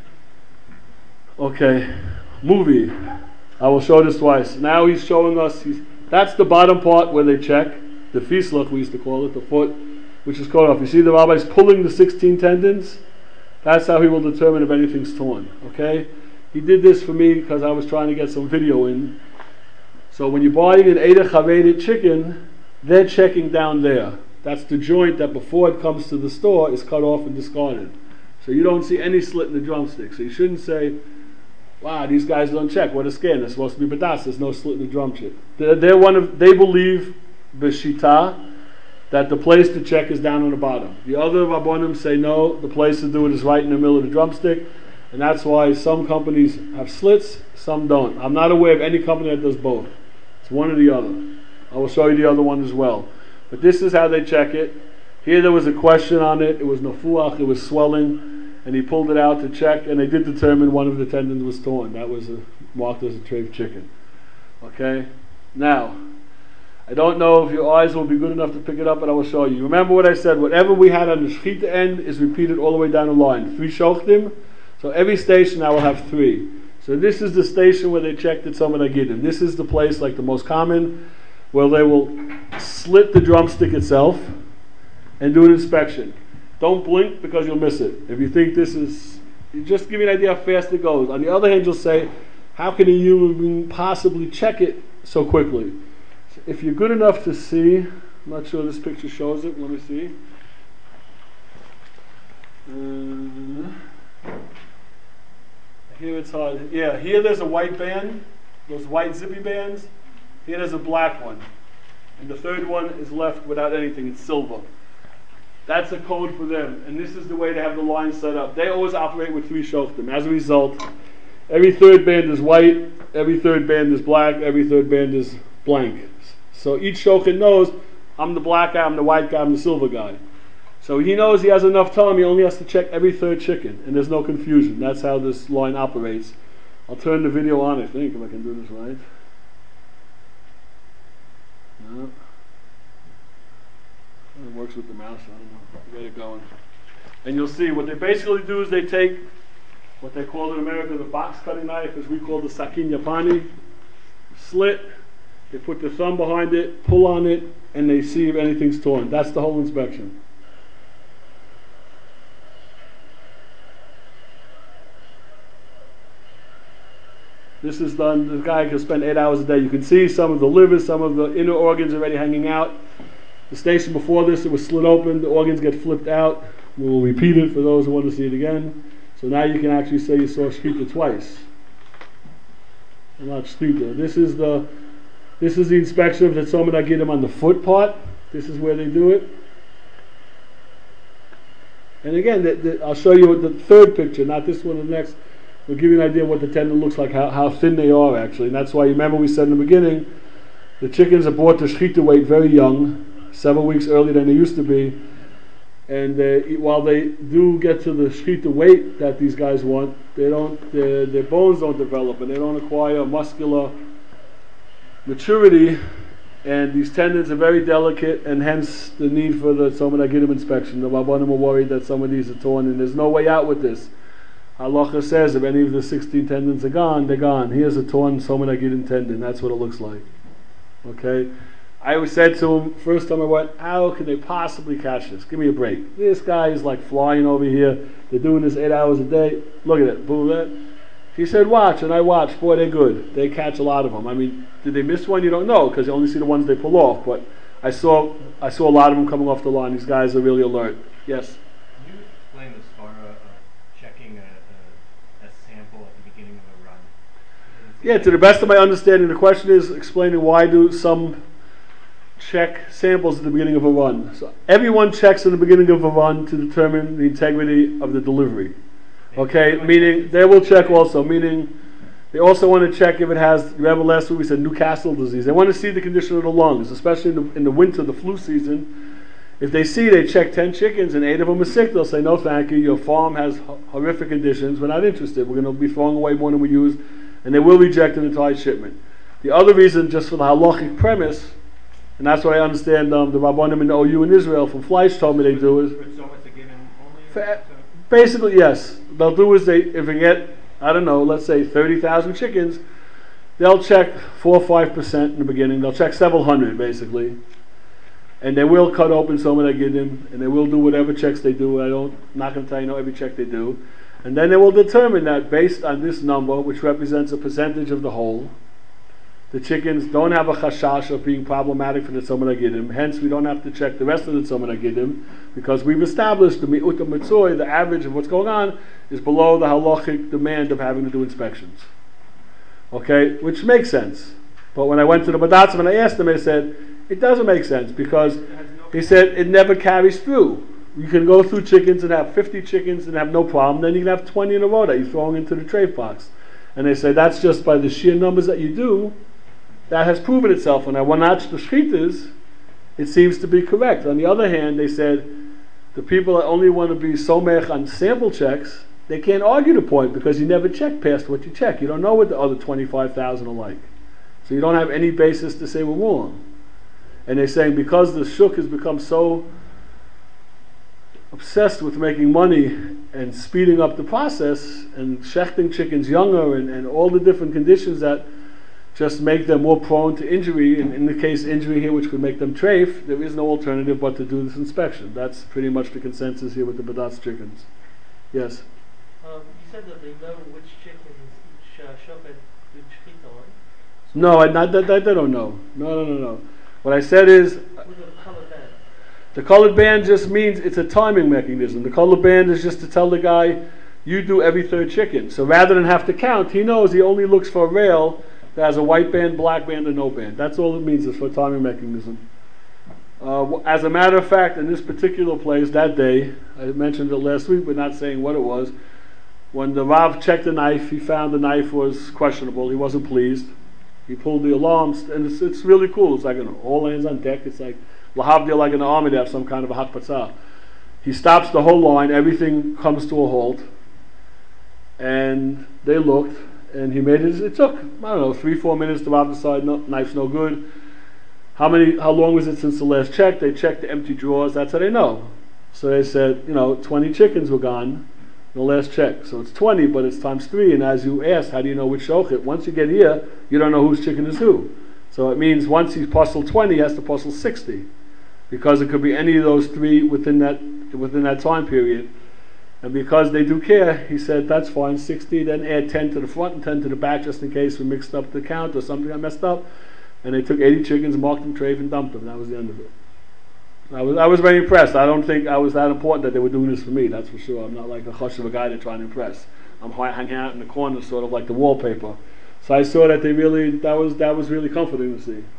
Okay, movie. I will show this twice. Now he's showing us, he's, that's the bottom part where they check, the fislach we used to call it, the foot, which is cut off. You see the rabbi's pulling the sixteen tendons? That's how he will determine if anything's torn. Okay? He did this for me because I was trying to get some video in. So when you're buying an Eidach Havedi chicken, they're checking down there. That's the joint that before it comes to the store is cut off and discarded. So you don't see any slit in the drumstick. So you shouldn't say, wow, these guys don't check. What a scam. They're supposed to be badas. There's no slit in the drumstick. They're, they're one of, they believe, b'shita, that the place to check is down on the bottom. The other Rabbonim say no, the place to do it is right in the middle of the drumstick. And that's why some companies have slits, some don't. I'm not aware of any company that does both. It's one or the other. I will show you the other one as well. But this is how they check it. Here there was a question on it. It was nafuach, it was swelling, and he pulled it out to check, and they did determine one of the tendons was torn. That was a, marked as a treif chicken. Okay? Now, I don't know if your eyes will be good enough to pick it up, but I will show you. Remember what I said, whatever we had on the shechita end is repeated all the way down the line. Three shochtim. So every station now will have three. So this is the station where they checked it Tzom Nagidim. This is the place, like the most common, where they will slit the drumstick itself and do an inspection. Don't blink because you'll miss it. If you think this is, you just give you an idea how fast it goes. On the other hand, you'll say, how can a human being possibly check it so quickly? So if you're good enough to see, I'm not sure this picture shows it, let me see. Uh, Here it's hard. Yeah, here there's a white band, those white zippy bands. Here there's a black one. And the third one is left without anything, it's silver. That's a code for them. And this is the way they have the line set up. They always operate with three shochtim. As a result, every third band is white, every third band is black, every third band is blank. So each shochet knows, I'm the black guy, I'm the white guy, I'm the silver guy. So he knows he has enough time, he only has to check every third chicken, and there's no confusion. That's how this line operates. I'll turn the video on, I think, if I can do this right. No. It works with the mouse, I don't know. Get it going. And you'll see, what they basically do is they take what they call in America the box cutting knife, as we call the sakin yapani, slit, they put their thumb behind it, pull on it, and they see if anything's torn. That's the whole inspection. This is done, the guy can spend eight hours a day. You can see some of the liver, some of the inner organs already hanging out. The station before this, it was slit open, the organs get flipped out. We'll repeat it for those who want to see it again. So now you can actually say you saw shechita twice. Not shechita. This is the this is the inspection of the Tzom Nagidim on the foot part. This is where they do it. And again, the, the, I'll show you the third picture, not this one, the next. We'll give you an idea of what the tendon looks like, how, how thin they are actually. And that's why, you remember we said in the beginning, the chickens are brought to shechita weight very young, several weeks earlier than they used to be. And uh, while they do get to the shechita weight that these guys want, they don't, their, their bones don't develop and they don't acquire muscular maturity. And these tendons are very delicate, and hence the need for the Tzom Nagidim inspection. The Rabbanim are worried that some of these are torn, and there's no way out with this. Halacha says if any of the sixteen tendons are gone, they're gone. Here's a torn Tzom Nagidim tendon. That's what it looks like. Okay? I always said to him, first time I went, how can they possibly catch this? Give me a break. This guy is like flying over here. They're doing this eight hours a day. Look at it. Boom, that. He said, watch, and I watched. Boy, they're good. They catch a lot of them. I mean, did they miss one? You don't know, because you only see the ones they pull off. But I saw I saw a lot of them coming off the line. These guys are really alert. Yes? Can you explain the svara of checking a, a, a sample at the beginning of a run? Yeah, to the best of my understanding, the question is explaining why do some check samples at the beginning of a run. So everyone checks in the beginning of a run to determine the integrity of the delivery. Okay, meaning they will check also, meaning they also want to check if it has, remember last week we said Newcastle disease. They want to see the condition of the lungs, especially in the, in the winter, the flu season. If they see they check ten chickens and eight of them are sick, they'll say, no thank you, your farm has horrific conditions, we're not interested, we're going to be throwing away more than we use, and they will reject an entire shipment. The other reason, just for the halachic premise, and that's what I understand um, the Rabbanim in the O U in Israel from Fleisch told me they do is, fa- basically yes, they'll do is they, if they get, I don't know, let's say thirty thousand chickens, they'll check four or five percent in the beginning, they'll check several hundred basically, and they will cut open some of their giddim, and they will do whatever checks they do. I don't, I'm not going to tell you know every check they do, and then they will determine that based on this number, which represents a percentage of the whole, the chickens don't have a chashash of being problematic for the Tzom Nagidim. Hence, we don't have to check the rest of the Tzom Nagidim because we've established the mi'ut mitzoi, the average of what's going on, is below the halachic demand of having to do inspections. Okay, which makes sense. But when I went to the Badatzim and I asked them, they said it doesn't make sense because he said it never carries through. You can go through chickens and have fifty chickens and have no problem. Then you can have twenty in a row that you're throwing into the treif box. And they say that's just by the sheer numbers that you do, that has proven itself. And when I watch the shchitas, it seems to be correct. On the other hand, they said the people that only want to be somech on sample checks, they can't argue the point because you never check past what you check. You don't know what the other twenty-five thousand are like. So you don't have any basis to say we're wrong. And they're saying because the shuk has become so obsessed with making money and speeding up the process and shechting chickens younger and, and all the different conditions that just make them more prone to injury, in, in the case injury here which could make them treif, there is no alternative but to do this inspection. That's pretty much the consensus here with the Badatz chickens. Yes? Um, you said that they know which chickens each uh, shop had good shechita on. So No, I, not, that, that they don't know. No, no, no, no. What I said is, with a color band. the colored band just means it's a timing mechanism. The colored band is just to tell the guy, you do every third chicken. So rather than have to count, he knows he only looks for a rail that has a white band, black band, and no band. That's all it means, is for a timing mechanism. Uh, as a matter of fact, in this particular place, that day, I mentioned it last week, but not saying what it was, when the Rav checked the knife, he found the knife was questionable. He wasn't pleased. He pulled the alarms, and it's, it's really cool. It's like an all hands on deck. It's like lahavdil, like in the army, they have some kind of a hakpatzah. He stops the whole line. Everything comes to a halt, and they looked, and he made it. It took I don't know three, four minutes. The Rav decided no, knife's no good. How many? How long was it since the last check? They checked the empty drawers. That's how they know. So they said, you know, twenty chickens were gone. The last check. So it's twenty, but it's times three. And as you asked, how do you know which shochet? Once you get here, you don't know whose chicken is who. So it means once he's puzzled twenty, he has to puzzle sixty, because it could be any of those three within that within that time period. And because they do care, he said that's fine, sixty. Then add ten to the front and ten to the back, just in case we mixed up the count or something got messed up. And they took eighty chickens, marked them, treif, and dumped them. That was the end of it. I was I was very impressed. I don't think I was that important that they were doing this for me. That's for sure. I'm not like a hush of a guy they're trying to impress. I'm hanging out in the corner, sort of like the wallpaper. So I saw that they really that was that was really comforting to see.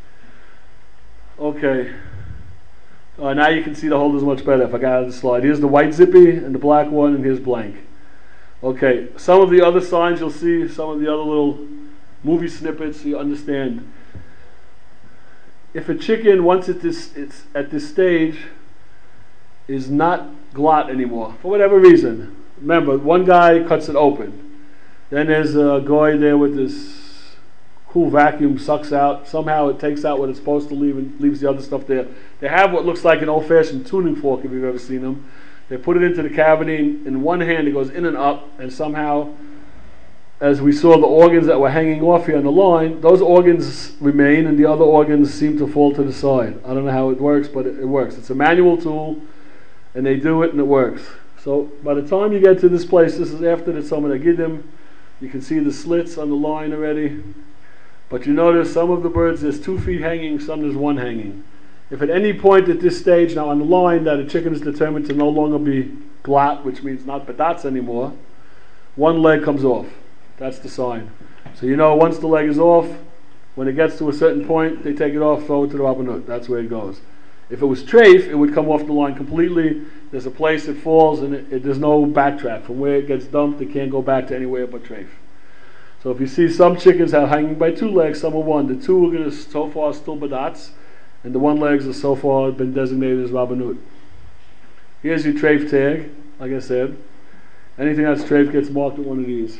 Okay. Uh, now you can see the holders much better. If I got out of the slide, here's the white zippy and the black one, and here's blank. Okay. Some of the other signs you'll see, some of the other little movie snippets, you understand. If a chicken, once at this, it's at this stage, is not glot anymore, for whatever reason. Remember, one guy cuts it open. Then there's a guy there with this cool vacuum, sucks out. Somehow it takes out what it's supposed to leave and leaves the other stuff there. They have what looks like an old-fashioned tuning fork, if you've ever seen them. They put it into the cavity. In one hand, it goes in and up, and somehow, as we saw the organs that were hanging off here on the line, those organs remain and the other organs seem to fall to the side. I don't know how it works, but it, it works. It's a manual tool, and they do it and it works. So by the time you get to this place, this is after the Tzom Gidim, you can see the slits on the line already. But you notice some of the birds, there's two feet hanging, some there's one hanging. If at any point at this stage, now on the line, that a chicken is determined to no longer be glat, which means not badatz anymore, one leg comes off. That's the sign. So you know once the leg is off, when it gets to a certain point, they take it off, throw it to the Rabbanut. That's where it goes. If it was treif, it would come off the line completely. There's a place it falls, and it, it, there's no backtrack. From where it gets dumped, it can't go back to anywhere but treif. So if you see some chickens are hanging by two legs, some are one. The two are going to so far still badatz, and the one legs are so far been designated as Rabbanut. Here's your treif tag. Like I said, anything that's treif gets marked with one of these.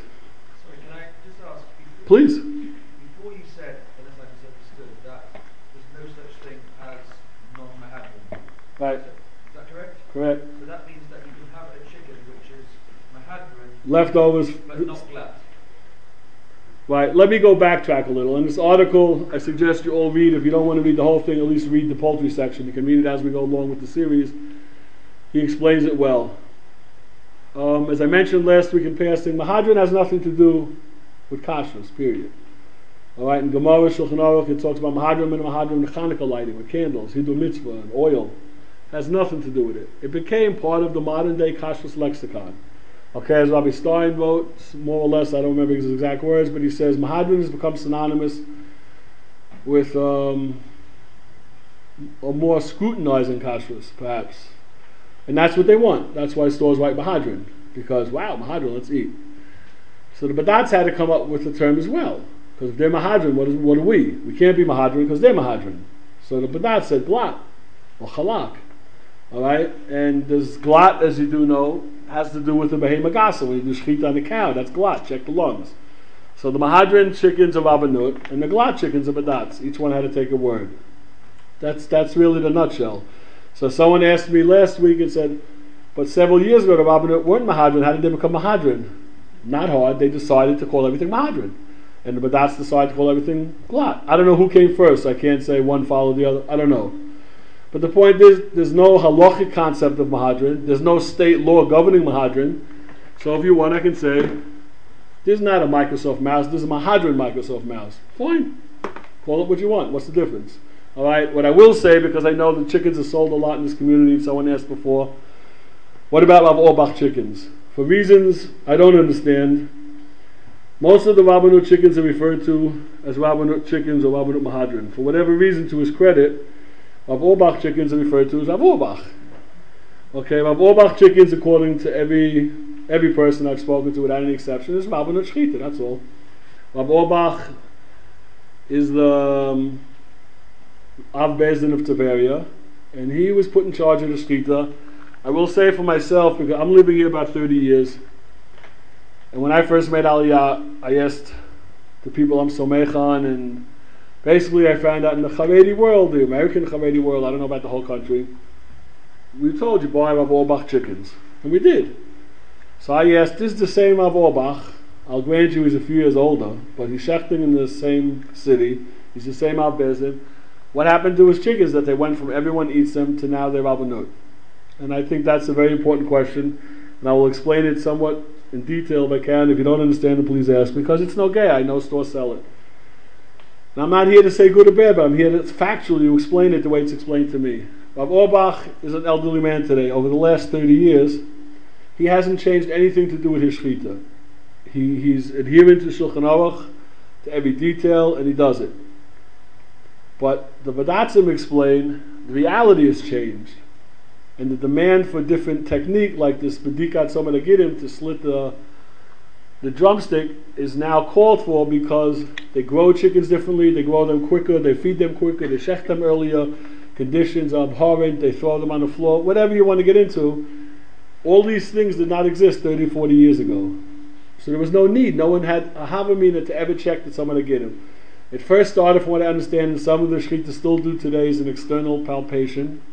Please. Before you said, unless I misunderstood, that there's no such thing as non-mahadrim. Right. Is that correct? Correct. So that means that you can have a chicken which is mahadrim, Leftovers. but not glat. Right. Let me go backtrack a little. In this article, I suggest you all read. If you don't want to read the whole thing, at least read the poultry section. You can read it as we go along with the series. He explains it well. Um, as I mentioned last week in passing, mahadrim has nothing to do with kashrus, period. All right, in Gemara, Shulchan Aruch, it talks about mahadrim and mahadrim, the Chanukah lighting with candles, hidur mitzvah, and oil. It has nothing to do with it. It became part of the modern day kashrus lexicon. Okay, as Rabbi Stein wrote, more or less, I don't remember his exact words, but he says mahadrim has become synonymous with um, a more scrutinizing kashrus, perhaps. And that's what they want. That's why stores write Mahadran. Because, wow, Mahadran, let's eat. So the Badats had to come up with the term as well. Because if they're Mahadran, what, is, what are we? We can't be Mahadran because they're Mahadran. So the Badat said Glat, or Chalak. Alright? And this Glat, as you do know, has to do with the Behema Gasa. When you do Shechita on the cow, that's Glat, check the lungs. So the Mahadran chickens are Rabbanut, and the Glat chickens are Badats. Each one had to take a word. That's, that's really the nutshell. So someone asked me last week and said, but several years ago the Rabbanut weren't Mahadran, how did they become Mahadran? Not hard, they decided to call everything Mahadran. And the Badats decided to call everything Glat. I don't know who came first, I can't say one followed the other, I don't know. But the point is, there's no halachic concept of Mahadran, there's no state law governing Mahadran. So if you want, I can say, this is not a Microsoft mouse, this is a Mahadran Microsoft mouse. Fine, call it what you want, what's the difference? Alright, what I will say, because I know the chickens are sold a lot in this community, someone asked before, what about Rav Orbach chickens? For reasons I don't understand, most of the Rabbanut chickens are referred to as Rabbanut chickens or Rabbanut Mahadran. For whatever reason, to his credit, Rav Orbach chickens are referred to as Rav Orbach. Okay, Rav Orbach chickens, according to every every person I've spoken to without any exception, is Rabbanut Shechita, that's all. Rav Orbach is the um, Av Bezdin of Tveria, and he was put in charge of the Shechita. I will say for myself, because I'm living here about thirty years, and when I first made Aliyah, I asked the people I'm Somech on, and basically I found out in the Haredi world, the American Haredi world, I don't know about the whole country, we told you buy Rav Orbach chickens, and we did. So I asked, is the same Rav Orbach? I'll grant you he's a few years older, but he's shechting in the same city, he's the same Av Bezdin. What happened to his chickens that they went from everyone eats them to now they're Rabbanut? And I think that's a very important question, and I will explain it somewhat in detail if I can. If you don't understand it, please ask, because it's no gay, I know stores sell it. Now I'm not here to say good or bad, but I'm here to factually explain it the way it's explained to me. Rav Orbach is an elderly man today. Over the last thirty years, he hasn't changed anything to do with his shechita. He, he's adherent to Shulchan Aruch, to every detail, and he does it. But the Vadatzim explain, the reality has changed. And the demand for different technique, like this Bedikat Somer Gidim, to slit the the drumstick, is now called for because they grow chickens differently, they grow them quicker, they feed them quicker, they shech them earlier, conditions are abhorrent, they throw them on the floor, whatever you want to get into. All these things did not exist thirty, forty years ago. So there was no need. No one had a Havamina to ever check that Somer Gidim. It first started, from what I understand, and some of the shechita still do today, is an external palpation.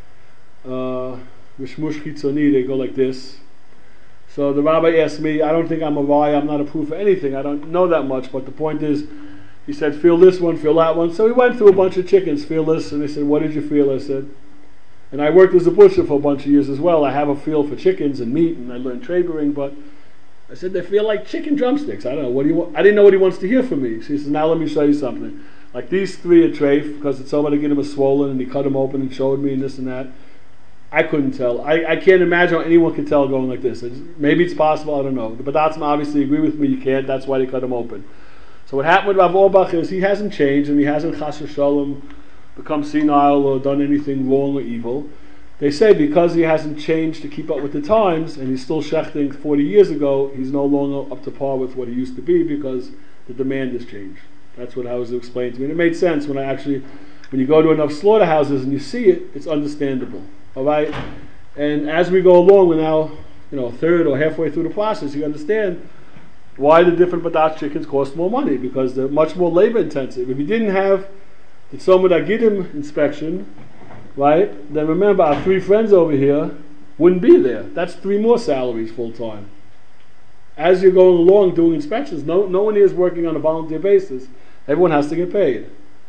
Uh, Mishmush Chitzoni, they go like this. So the rabbi asked me, I don't think I'm a raya, I'm not a proof for anything, I don't know that much, but the point is, he said, feel this one, feel that one. So we went through a bunch of chickens, feel this, and they said, what did you feel? I said, and I worked as a butcher for a bunch of years as well. I have a feel for chickens and meat, and I learned tradeering, but I said, they feel like chicken drumsticks. I don't know, what do you want? I didn't know what he wants to hear from me. So he says, now let me show you something. Like these three are treif, because it's so to get him a swollen, and he cut them open and showed me and this and that. I couldn't tell. I, I can't imagine how anyone could tell going like this. It's, maybe it's possible, I don't know. The Badatzim obviously agree with me, you can't, that's why they cut them open. So what happened with Rav Orbach is he hasn't changed, and he hasn't chas v'shalom become senile or done anything wrong or evil. They say because he hasn't changed to keep up with the times, and he's still shechting forty years ago, he's no longer up to par with what he used to be because the demand has changed. That's what I was explaining to me. And it made sense when I actually, when you go to enough slaughterhouses and you see it, it's understandable. All right, and as we go along, we're now, you know, a third or halfway through the process. You understand why the different Badat chickens cost more money, because they're much more labor intensive. If you didn't have the Tzomad Agidim inspection, right, then remember our three friends over here wouldn't be there. That's three more salaries full time. As you're going along doing inspections, no no one here is working on a volunteer basis. Everyone has to get paid.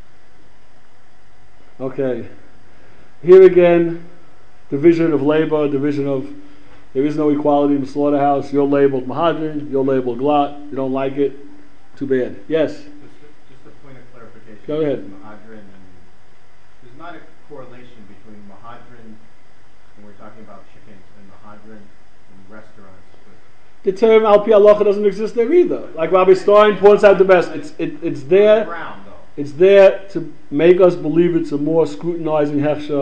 Okay, here again. Division of labor, division of, there is no equality in the slaughterhouse. You're labeled Mahadran, you're labeled Glat, you don't like it, too bad. Yes? Just a, just a point of clarification. Go ahead. Mahadran, and there's not a correlation between Mahadran, when we're talking about chickens, and Mahadran in restaurants. The term Al Pi Halacha doesn't exist there either. Like Rabbi Stein points out the best, it's it, it's there, ground, it's there to make us believe it's a more scrutinizing hechsher.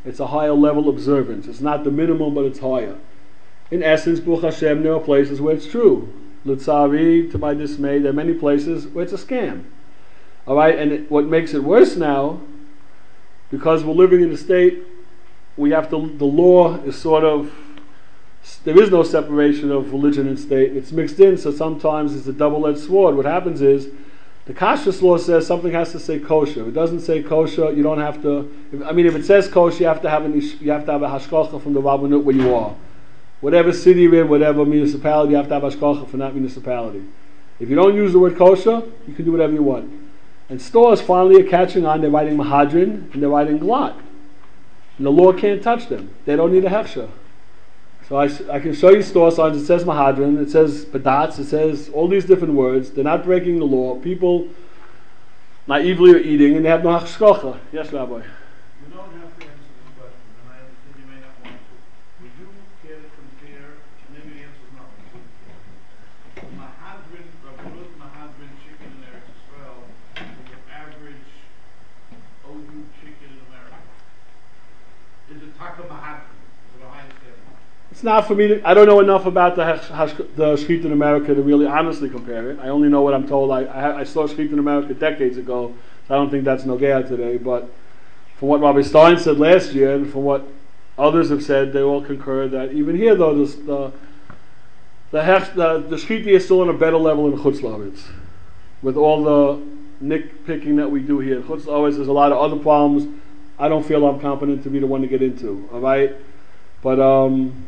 It's a higher level observance. It's not the minimum, but it's higher. In essence, Baruch Hashem, there are places where it's true. L'tzari, to my dismay, there are many places where it's a scam. All right, and it, what makes it worse now, because we're living in a state, we have to. The law is sort of. There is no separation of religion and state. It's mixed in, so sometimes it's a double-edged sword. What happens is, the kashrus law says something has to say kosher. If it doesn't say kosher, you don't have to. If, I mean, if it says kosher, you have to have an, you have to have a hashgacha from the rabbanut where you are. Whatever city you're in, whatever municipality, you have to have hashgacha from that municipality. If you don't use the word kosher, you can do whatever you want. And stores finally are catching on. They're writing mahadrin and they're writing glot. And the law can't touch them. They don't need a hechsher. So I, I can show you store signs. It says mahadrin, it says badatz, it says all these different words. They're not breaking the law. People naively are eating and they have no hashgacha. Yes, Rabbi. You don't have to answer this question, and I understand you may not want to. Would you care to compare, and maybe the answer is no, you wouldn't care. Mahadrin, Rabbanut Mahadrin chicken in Eretz Yisrael with the average O U chicken in America. Is it taka Mahadrin to the highest level? It's not for me to, I don't know enough about the hash, hash, the shechita in America to really honestly compare it. I only know what I'm told. I, I, I saw shechita in America decades ago, so I don't think that's nogea today. But from what Rabbi Stein said last year, and from what others have said, they all concur that even here, though, this, the the hash, the, the shechita is still on a better level in Chutz La'aretz. With all the nitpicking that we do here, in Chutz La'aretz, there's a lot of other problems I don't feel I'm competent to be the one to get into. All right, but um.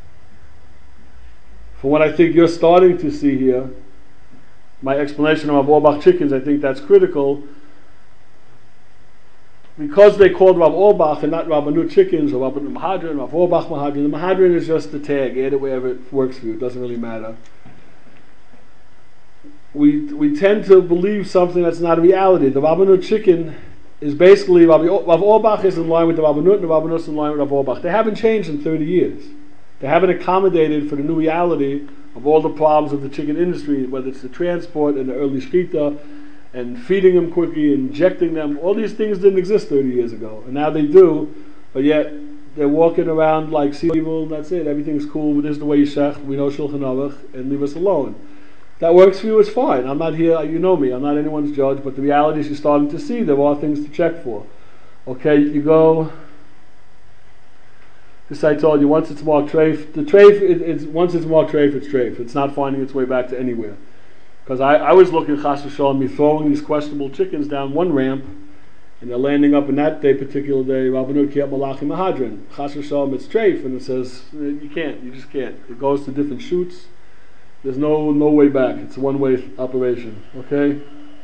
From what I think you're starting to see here, my explanation of Rav Auerbach chickens, I think that's critical. Because they called Rav Auerbach and not Rabbanut chickens or Rabbanut Mahadrin, Rav Auerbach Mahadrin. The Mahadrin is just the tag, add it wherever it works for you, it doesn't really matter. We we tend to believe something that's not a reality. The Rabbanut chicken is basically, Rav Auerbach is in line with the Rabbanut and the Rabbanut is in line with Rav Auerbach. They haven't changed in thirty years. They haven't accommodated for the new reality of all the problems of the chicken industry, whether it's the transport and the early shechita and feeding them quickly, injecting them. All these things didn't exist thirty years ago, and now they do, but yet they're walking around like sea people, and that's it. Everything's cool. This is the way you shech. We know Shulchan Aruch, and leave us alone. That works for you, it's fine. I'm not here, you know me, I'm not anyone's judge, but the reality is you're starting to see there are things to check for. Okay, you go... This I told you, once it's marked treif, the treif, it, it's, once it's marked treif, it's treif. It's not finding its way back to anywhere. Because I, I was looking, chas v'shalom, me throwing these questionable chickens down one ramp, and they're landing up in that day, particular day, Rabbanut Kiyat Malachim Mahadrin. Chas v'shalom, it's treif, and it says, you can't, you just can't. It goes to different chutes. There's no no way back. It's a one-way operation, okay?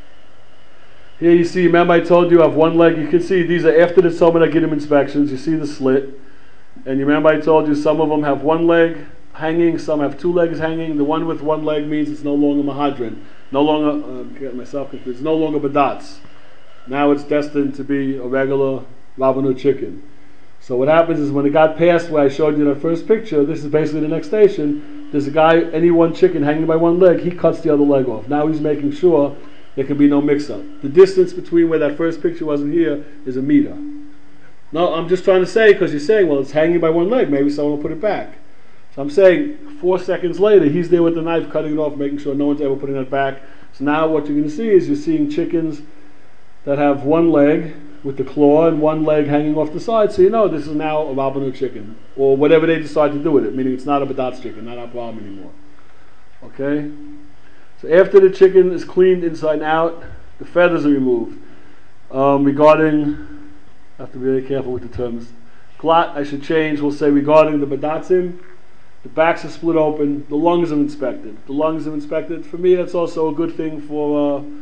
Here you see, remember I told you I have one leg. You can see these are after the Tzomah Gidim inspections. You see the slit. And you remember I told you some of them have one leg hanging, some have two legs hanging. The one with one leg means it's no longer Mahadrin. No longer, uh, I'm getting myself confused, it's no longer Badatz. Now it's destined to be a regular Rabbanut chicken. So what happens is when it got past where I showed you the first picture, this is basically the next station, there's a guy, any one chicken hanging by one leg, he cuts the other leg off. Now he's making sure there can be no mix-up. The distance between where that first picture was and here is a meter. No, I'm just trying to say, because you're saying, well, it's hanging by one leg, maybe someone will put it back. So I'm saying, four seconds later, he's there with the knife cutting it off, making sure no one's ever putting it back. So now what you're going to see is you're seeing chickens that have one leg with the claw and one leg hanging off the side, so you know this is now a Rabbanut chicken, or whatever they decide to do with it, meaning it's not a Badatz chicken, not our problem anymore. Okay? So after the chicken is cleaned inside and out, the feathers are removed. Um, regarding... I have to be very careful with the terms. Glot, I should change, we'll say regarding the badatzim, the backs are split open, the lungs are inspected. The lungs are inspected. For me, that's also a good thing for uh,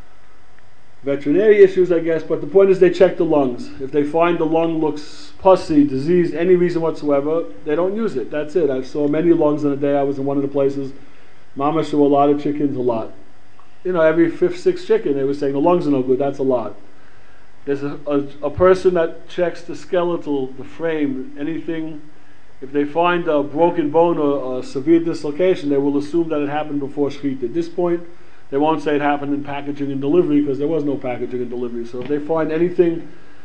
veterinary issues, I guess, but the point is they check the lungs. If they find the lung looks pussy, diseased, any reason whatsoever, they don't use it. That's it. I saw many lungs in a day. I was in one of the places. Mama saw a lot of chickens, a lot. You know, every fifth, sixth chicken, they were saying the lungs are no good. That's a lot. There's a, a, a person that checks the skeletal, the frame, anything. If they find a broken bone or a severe dislocation, they will assume that it happened before shechita. At this point, they won't say it happened in packaging and delivery because there was no packaging and delivery. So if they find anything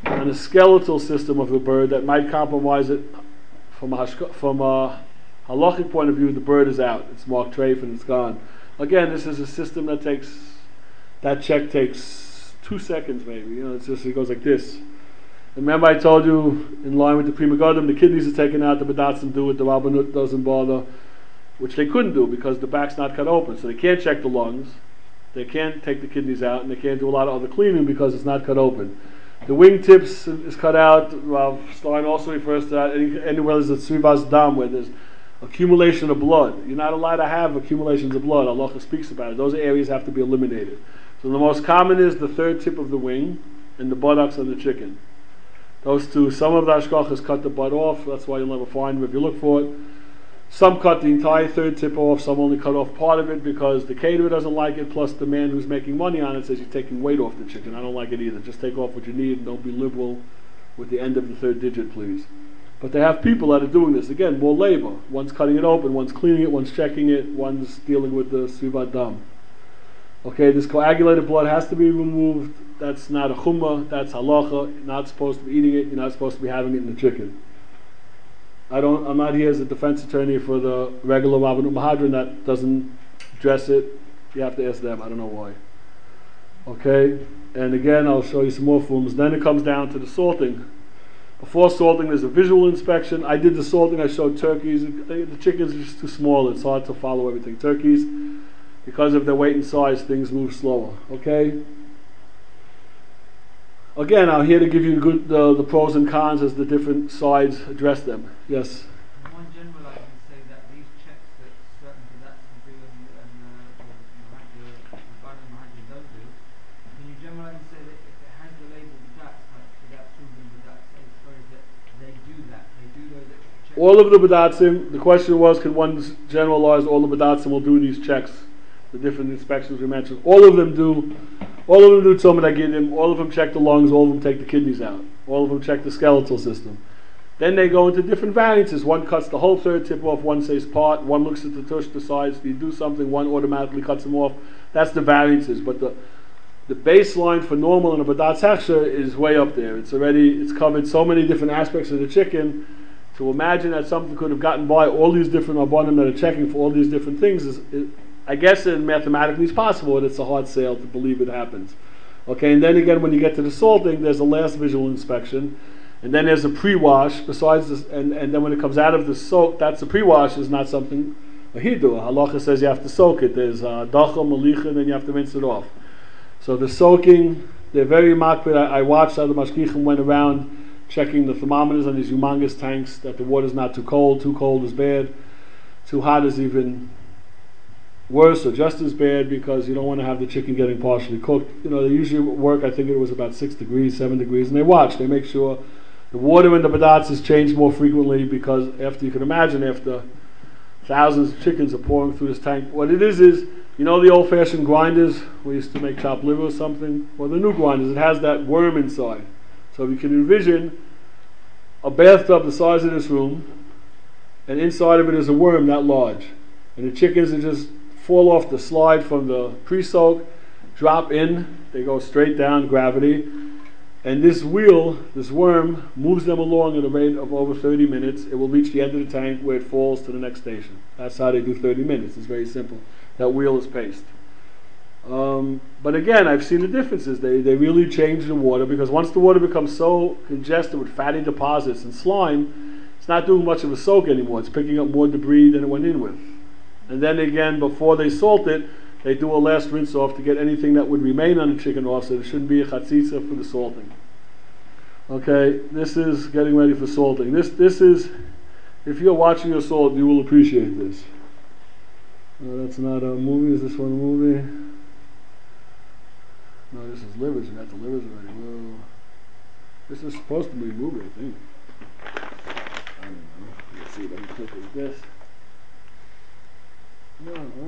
on a skeletal system of the bird that might compromise it from a, hashka, from a halachic point of view. The bird is out. It's marked treif and it's gone. Again, this is a system that takes, that check takes two seconds maybe. You know, it's just, it goes like this. Remember I told you, in line with the Pri Megadim, the kidneys are taken out, the Badatzim do it, the Rabbanut doesn't bother, which they couldn't do because the back's not cut open. So they can't check the lungs, they can't take the kidneys out, and they can't do a lot of other cleaning because it's not cut open. The wingtips is cut out. Rav Stein also refers to that. Any, anywhere there's a tzrivas dam, where there's accumulation of blood. You're not allowed to have accumulations of blood. Allah speaks about it. Those areas have to be eliminated. So the most common is the third tip of the wing and the buttocks on the chicken. Those two, some of the hashkachas cut the butt off, that's why you'll never find them if you look for it. Some cut the entire third tip off, some only cut off part of it because the caterer doesn't like it, plus the man who's making money on it says you're taking weight off the chicken. I don't like it either. Just take off what you need and don't be liberal with the end of the third digit, please. But they have people that are doing this. Again, more labor. One's cutting it open, one's cleaning it, one's checking it, one's dealing with the srivat dam. Okay, this coagulated blood has to be removed. That's not a chumrah, that's halacha. You're not supposed to be eating it, you're not supposed to be having it in the chicken. I don't, I'm not here as a defense attorney for the regular Rabbanut Mahadran that doesn't dress it. You have to ask them, I don't know why. Okay, and again, I'll show you some more forms. Then it comes down to the salting. Before salting, there's a visual inspection. I did the salting, I showed turkeys. The chickens are just too small, it's hard to follow everything. Turkeys, because of their weight and size, things move slower. Okay? Again, I'm here to give you good, uh, the pros and cons as the different sides address them. Yes? One generalize and say that these checks that certain Badatzim do and, and uh, the Rabbanim Mahadran don't do, can you generalize and say that if it has the label Badatz, like Badatzim and Badatz, that they do that, they do those extra checks? All of the Badatzim, the question was, can one generalize all the Badatzim will do these checks? The different inspections we mentioned. All of them do, all of them do Tzom Dagidim, all of them check the lungs, all of them take the kidneys out. All of them check the skeletal system. Then they go into different variances. One cuts the whole third tip off, one says part, one looks at the tush, decides you do something, one automatically cuts them off. That's the variances. But the the baseline for normal in a Badatz Hechsher is way up there. It's already, it's covered so many different aspects of the chicken. To imagine that something could have gotten by all these different Rabbanim that are checking for all these different things is, is I guess it mathematically is possible, but it's a hard sale to believe it happens. Okay, and then again, when you get to the salting, there's a last visual inspection, and then there's a pre-wash. Besides this, and, and then when it comes out of the soak, that's a pre-wash is not something a hidu. Halacha says you have to soak it. There's uh, dacha, malicha, and then you have to rinse it off. So the soaking, they're very makbid. I, I watched how the mashgichim went around checking the thermometers on these humongous tanks, that the water's not too cold. Too cold is bad. Too hot is even worse or just as bad, because you don't want to have the chicken getting partially cooked. You know, they usually work, I think it was about six degrees, seven degrees, and they watch, they make sure the water in the badatz is changed more frequently, because after, you can imagine, after thousands of chickens are pouring through this tank, what it is is, you know the old-fashioned grinders we used to make chopped liver or something? Well, the new grinders, it has that worm inside. So if you can envision a bathtub the size of this room, and inside of it is a worm that large, and the chickens are just fall off the slide from the pre-soak, drop in, they go straight down, gravity, and this wheel, this worm, moves them along at a rate of over thirty minutes. It will reach the end of the tank where it falls to the next station. That's how they do thirty minutes. It's very simple. That wheel is paced. Um, but again, I've seen the differences. They, they really change the water, because once the water becomes so congested with fatty deposits and slime, it's not doing much of a soak anymore. It's picking up more debris than it went in with. And then again, before they salt it, they do a last rinse off to get anything that would remain on the chicken off, so there shouldn't be a chatzitza for the salting. Okay, this is getting ready for salting. This this is, if you're watching your salt, you will appreciate this. No, that's not a movie. Is this one a movie? No, this is livers. We got the livers already. Whoa. This is supposed to be a movie, I think. I don't know. Let's see if I can click with this. No, huh?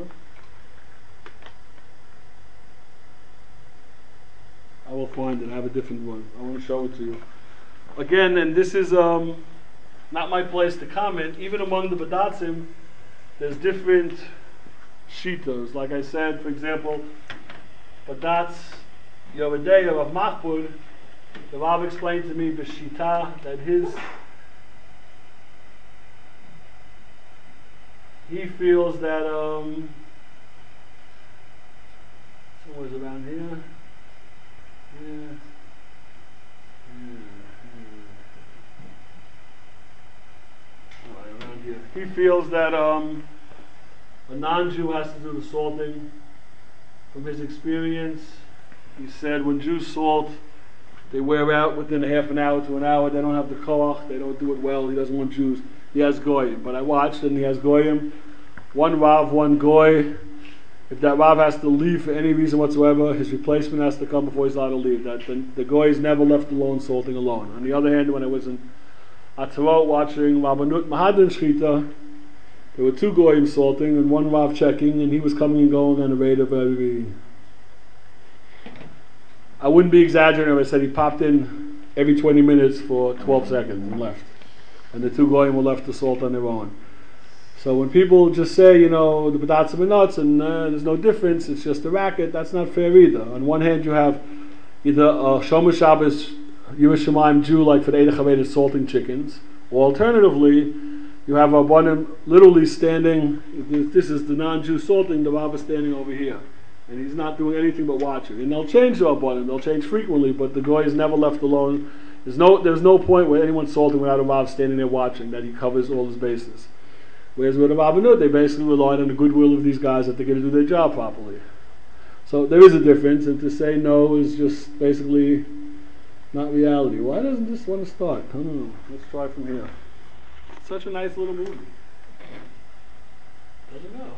I will find it. I have a different one. I want to show it to you. Again, and this is um, not my place to comment. Even among the Badatzim, there's different shitos. Like I said, for example, Badatz Yovadeya of Machbud, the Rav explained to me b'shita that his he feels that um, somewhere's around here. Yeah. Alright, around here. He feels that um, a non-Jew has to do the salting. From his experience, he said when Jews salt, they wear out within a half an hour to an hour. They don't have the koach. They don't do it well. He doesn't want Jews. He has goyim. But I watched and he has goyim. One Rav, one goy. If that Rav has to leave for any reason whatsoever, his replacement has to come before he's allowed to leave. That the, the goy is never left alone salting alone. On the other hand, when I was in Atarot watching Rabbanut Mahadran Shchita, there were two goyim salting and one Rav checking, and he was coming and going on a rate of every. I wouldn't be exaggerating if I said he popped in every twenty minutes for twelve seconds and left. And the two goyim were left to salt on their own. So when people just say, you know, the badatzim are nuts and uh, there's no difference, it's just a racket, that's not fair either. On one hand, you have either a Shomer Shabbos Yerushalayim Jew like for the Eidach HaVedah salting chickens, or alternatively, you have Rabbanim literally standing, this is the non-Jew salting, the Rav is standing over here. And he's not doing anything but watching. And they'll change the Rabbanim, they'll change frequently, but the Goy is never left alone. There's no there's no point where anyone's salting without a Rav standing there watching, that he covers all his bases. Whereas with the Rabbanut, they basically relied on the goodwill of these guys that they're going to do their job properly. So there is a difference, and to say no is just basically not reality. Why doesn't this want to start? I don't know. Let's try from here. It's such a nice little movie. Doesn't know,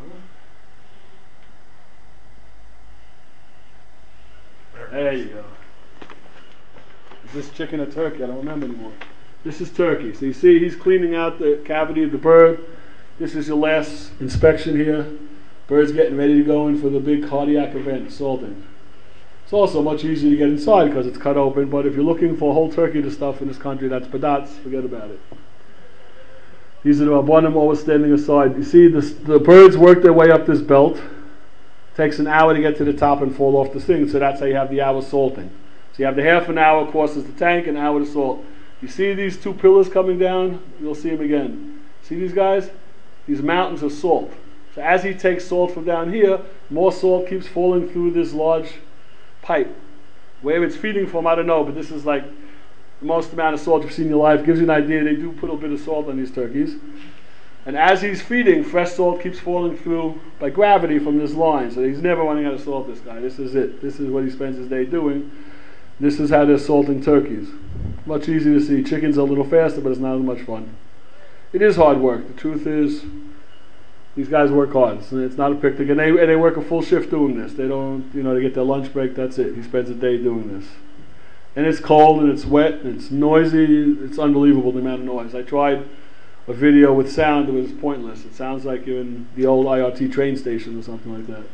huh? There you go. Is this chicken or turkey? I don't remember anymore. This is turkey. So you see he's cleaning out the cavity of the bird. This is your last inspection here. Bird's getting ready to go in for the big cardiac event, salting. It's also much easier to get inside because it's cut open, but if you're looking for a whole turkey to stuff in this country, that's padatz, forget about it. These are the Rabbanim always standing aside. You see, this, the birds work their way up this belt. It takes an hour to get to the top and fall off the thing, so that's how you have the hour salting. So you have the half an hour crosses the tank, an hour to salt. You see these two pillars coming down? You'll see them again. See these guys? These mountains of salt. So as he takes salt from down here, more salt keeps falling through this large pipe. Where it's feeding from, I don't know, but this is like the most amount of salt you've seen in your life. Gives you an idea. They do put a bit of salt on these turkeys. And as he's feeding, fresh salt keeps falling through by gravity from this line. So he's never running out of salt, this guy. This is it. This is what he spends his day doing. This is how they're salting turkeys. Much easier to see. Chickens are a little faster, but it's not as much fun. It is hard work. The truth is, these guys work hard. It's, it's not a picnic, and they and they work a full shift doing this. They don't, you know, they get their lunch break. That's it. He spends a day doing this, and it's cold and it's wet and it's noisy. It's unbelievable the amount of noise. I tried a video with sound. It was pointless. It sounds like you're in the old I R T train station or something like that.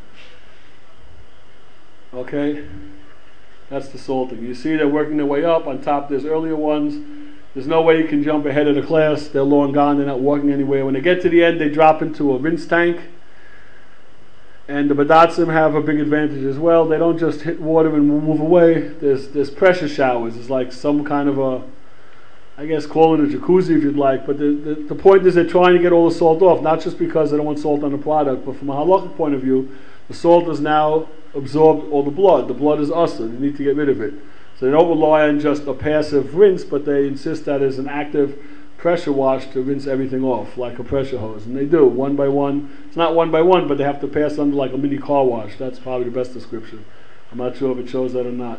Okay, that's the salting. You see, they're working their way up. On top, there's earlier ones. There's no way you can jump ahead of the class. They're long gone. They're not walking anywhere. When they get to the end, they drop into a rinse tank. And the Badatzim have a big advantage as well. They don't just hit water and move away. There's there's pressure showers. It's like some kind of a, I guess call it a jacuzzi if you'd like. But the, the, the point is they're trying to get all the salt off, not just because they don't want salt on the product, but from a halakhic point of view, the salt has now absorbed all the blood. The blood is usher. They need to get rid of it. So they don't rely on just a passive rinse, but they insist that it's an active pressure wash to rinse everything off, like a pressure hose. And they do, one by one. It's not one by one, but they have to pass under like a mini car wash. That's probably the best description. I'm not sure if it shows that or not.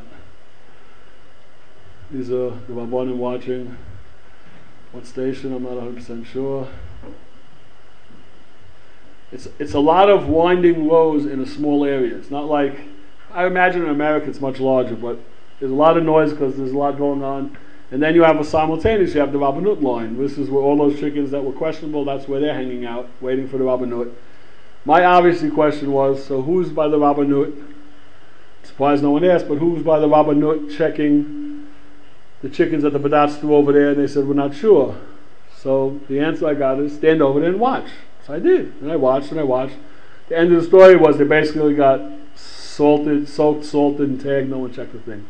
These are the Rabbanim watching. What station? I'm not one hundred percent sure. It's, it's a lot of winding rows in a small area. It's not like, I imagine in America it's much larger, but there's a lot of noise because there's a lot going on. And then you have a simultaneous, you have the Rabbanut line. This is where all those chickens that were questionable, that's where they're hanging out, waiting for the Rabbanut. My obviously question was, so who's by the Rabbanut? Surprised no one asked, but who's by the Rabbanut checking the chickens that the Badatz threw over there? And they said, we're not sure. So the answer I got is, stand over there and watch. So I did. And I watched and I watched. The end of the story was they basically got salted, soaked, salted, and tagged. No one checked the thing.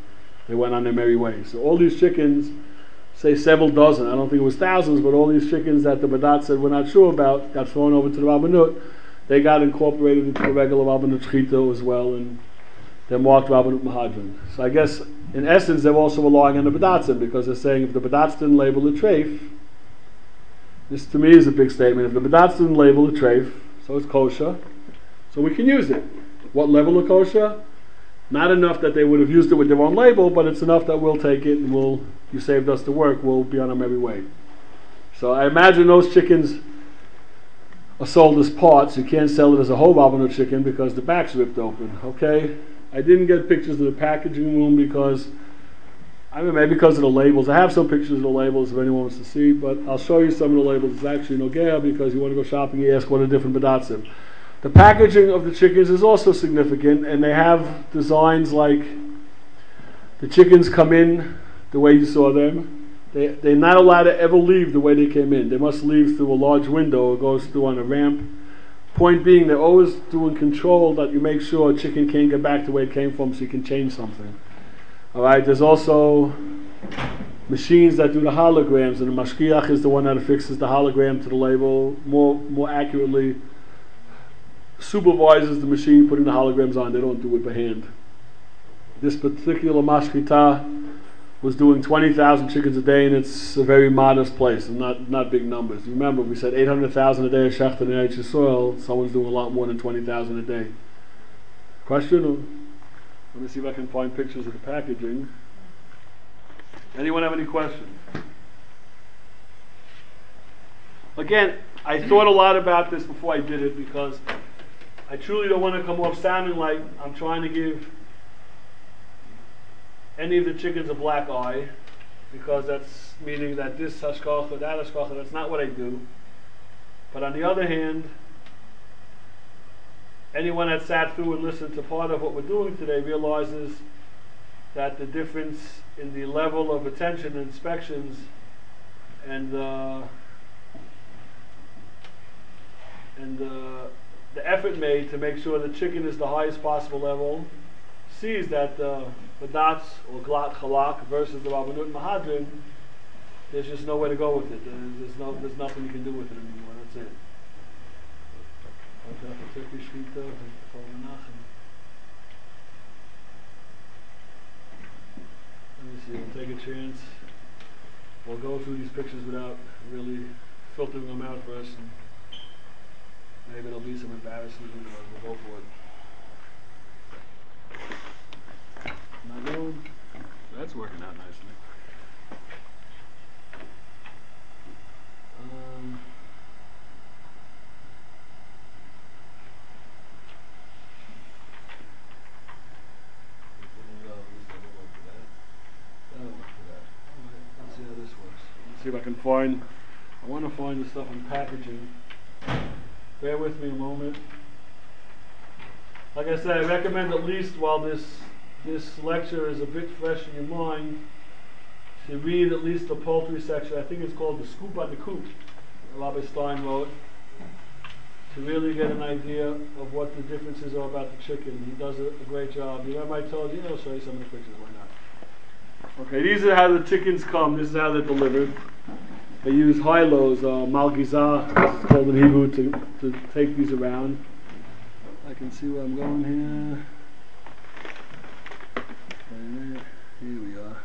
They went on their merry way. So all these chickens, say several dozen, I don't think it was thousands, but all these chickens that the Badat said we're not sure about got thrown over to the Rabbanut. They got incorporated into the regular Rabbanut Shechita as well, and they're marked Rabbanut Mahadran. So I guess, in essence, they're also relying on the Badatzim, because they're saying if the Badats didn't label the treif, this to me is a big statement, if the Badats didn't label the treif, so it's kosher, so we can use it. What level of kosher? Not enough that they would have used it with their own label, but it's enough that we'll take it and we'll, you saved us the work, we'll be on our merry way. So I imagine those chickens are sold as parts. You can't sell it as a whole Rabbanut chicken because the back's ripped open. Okay? I didn't get pictures of the packaging room because, I mean, maybe because of the labels. I have some pictures of the labels if anyone wants to see, but I'll show you some of the labels. It's actually Nogea because you want to go shopping, you ask what are different Badatzim. The packaging of the chickens is also significant, and they have designs like the chickens come in the way you saw them. They, they're not allowed to ever leave the way they came in. They must leave through a large window or goes through on a ramp. Point being, they're always doing control that you make sure a chicken can't get back to where it came from so you can change something. All right, there's also machines that do the holograms, and the mashkiach is the one that affixes the hologram to the label more, more accurately. Supervises the machine putting the holograms on. They don't do it by hand. This particular mashkita was doing twenty thousand chickens a day, and it's a very modest place, and not, not big numbers. Remember, we said eight hundred thousand a day of Shechta in Eretz Yisrael. Someone's doing a lot more than twenty thousand a day. Question? Or let me see if I can find pictures of the packaging. Anyone have any questions? Again, I thought a lot about this before I did it because I truly don't want to come off sounding like I'm trying to give any of the chickens a black eye, because that's meaning that this hashkacha, that hashkacha, that's not what I do. But on the other hand, anyone that sat through and listened to part of what we're doing today realizes that the difference in the level of attention and inspections and uh, and uh, the effort made to make sure the chicken is the highest possible level sees that uh, the Badats or Glat Chalak versus the Rabbanut Mahadrin, there's just no way to go with it. There's, there's, no, there's nothing you can do with it anymore. That's it. Let me see, we'll take a chance. We'll go through these pictures without really filtering them out first. And maybe there'll be some embarrassment, who knows, we'll go for it. Not going? That's working out nicely. Um, let's see how this works. Let's see if I can find, I want to find the stuff on packaging. Bear with me a moment. Like I said, I recommend at least while this this lecture is a bit fresh in your mind, to read at least the poultry section. I think it's called The Scoop on the Coop, Rabbi Stein wrote, to really get an idea of what the differences are about the chicken. He does a, a great job. You remember I told you, I'll show you some of the pictures, why not? Okay, these are how the chickens come. This is how they're delivered. They use high-lows, uh, malgizah, as it's called in Hebrew, to, to take these around. I can see where I'm going here. Okay, here we are.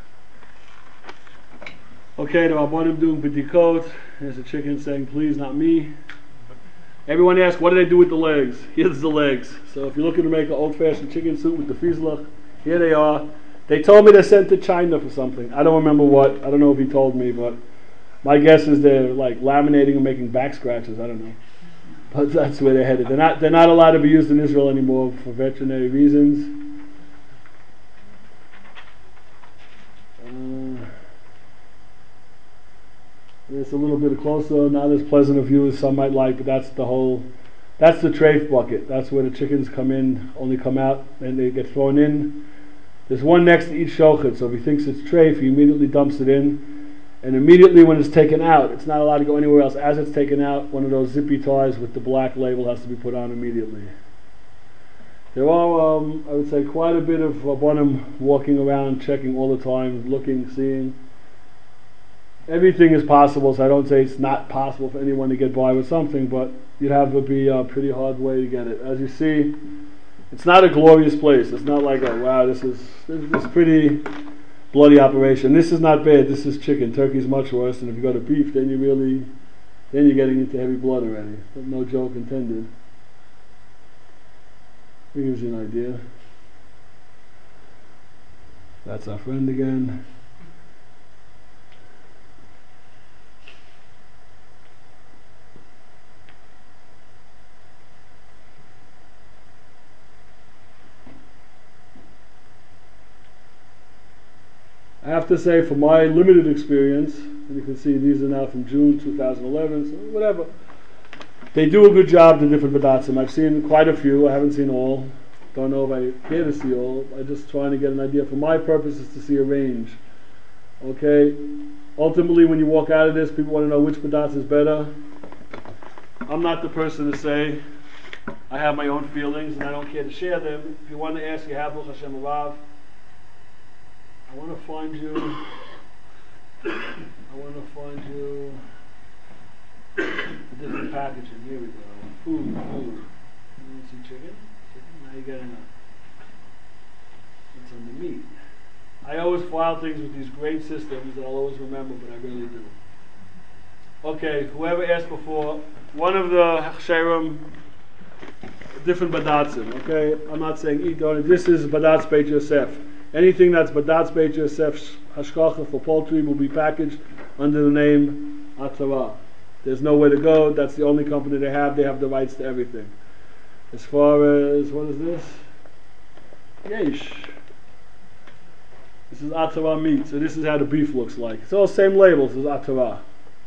Okay, the Rabbanim doing b'dikot. There's a chicken saying, please, not me. Everyone asks, what do they do with the legs? Here's the legs. So if you're looking to make an old-fashioned chicken soup with the fizlach, here they are. They told me they're sent to China for something. I don't remember what. I don't know if he told me, but my guess is they're like laminating and making back scratches. I don't know. But that's where they're headed. They're not, they're not allowed to be used in Israel anymore for veterinary reasons. Uh, It's a little bit closer, not as pleasant a view as some might like, but that's the whole, that's the treif bucket. That's where the chickens come in, only come out, and they get thrown in. There's one next to each shochet, so if he thinks it's treif, he immediately dumps it in. And immediately when it's taken out, it's not allowed to go anywhere else. As it's taken out, one of those zippy ties with the black label has to be put on immediately. There are, um, I would say, quite a bit of Rabbanim walking around, checking all the time, looking, seeing. Everything is possible, so I don't say it's not possible for anyone to get by with something, but you'd have to be a pretty hard way to get it. As you see, it's not a glorious place. It's not like, oh wow, this is this is pretty bloody operation. This is not bad. This is chicken. Turkey's much worse, and if you go to beef, then you really, then you're getting into heavy blood already. But no joke intended. It gives you an idea. That's our friend again. I have to say, from my limited experience, and you can see these are now from June two thousand eleven, so whatever, they do a good job, the different Badatzim. I've seen quite a few, I haven't seen all. Don't know if I care to see all. I'm just trying to get an idea. For my purpose is to see a range. Okay? Ultimately, when you walk out of this, people want to know which Badatz is better. I'm not the person to say. I have my own feelings, and I don't care to share them. If you want to ask, you have Baruch Hashem Rav. I want to find you. I want to find you a different packaging. Here we go. Food, food. You want to see chicken? Chicken? Now you're getting a. It's on the meat. I always file things with these great systems that I'll always remember, but I really do. Okay, whoever asked before, one of the Hachsherim, different Badatzim. Okay, I'm not saying eat on it. This is Badatz Beit Yosef. Anything that's Badatz Beit Yosef's hashkacha for poultry will be packaged under the name Atzara. There's nowhere to go. That's the only company they have. They have the rights to everything. As far as, what is this? Yesh. This is Atzara meat. So this is how the beef looks like. It's all the same labels as Atzara.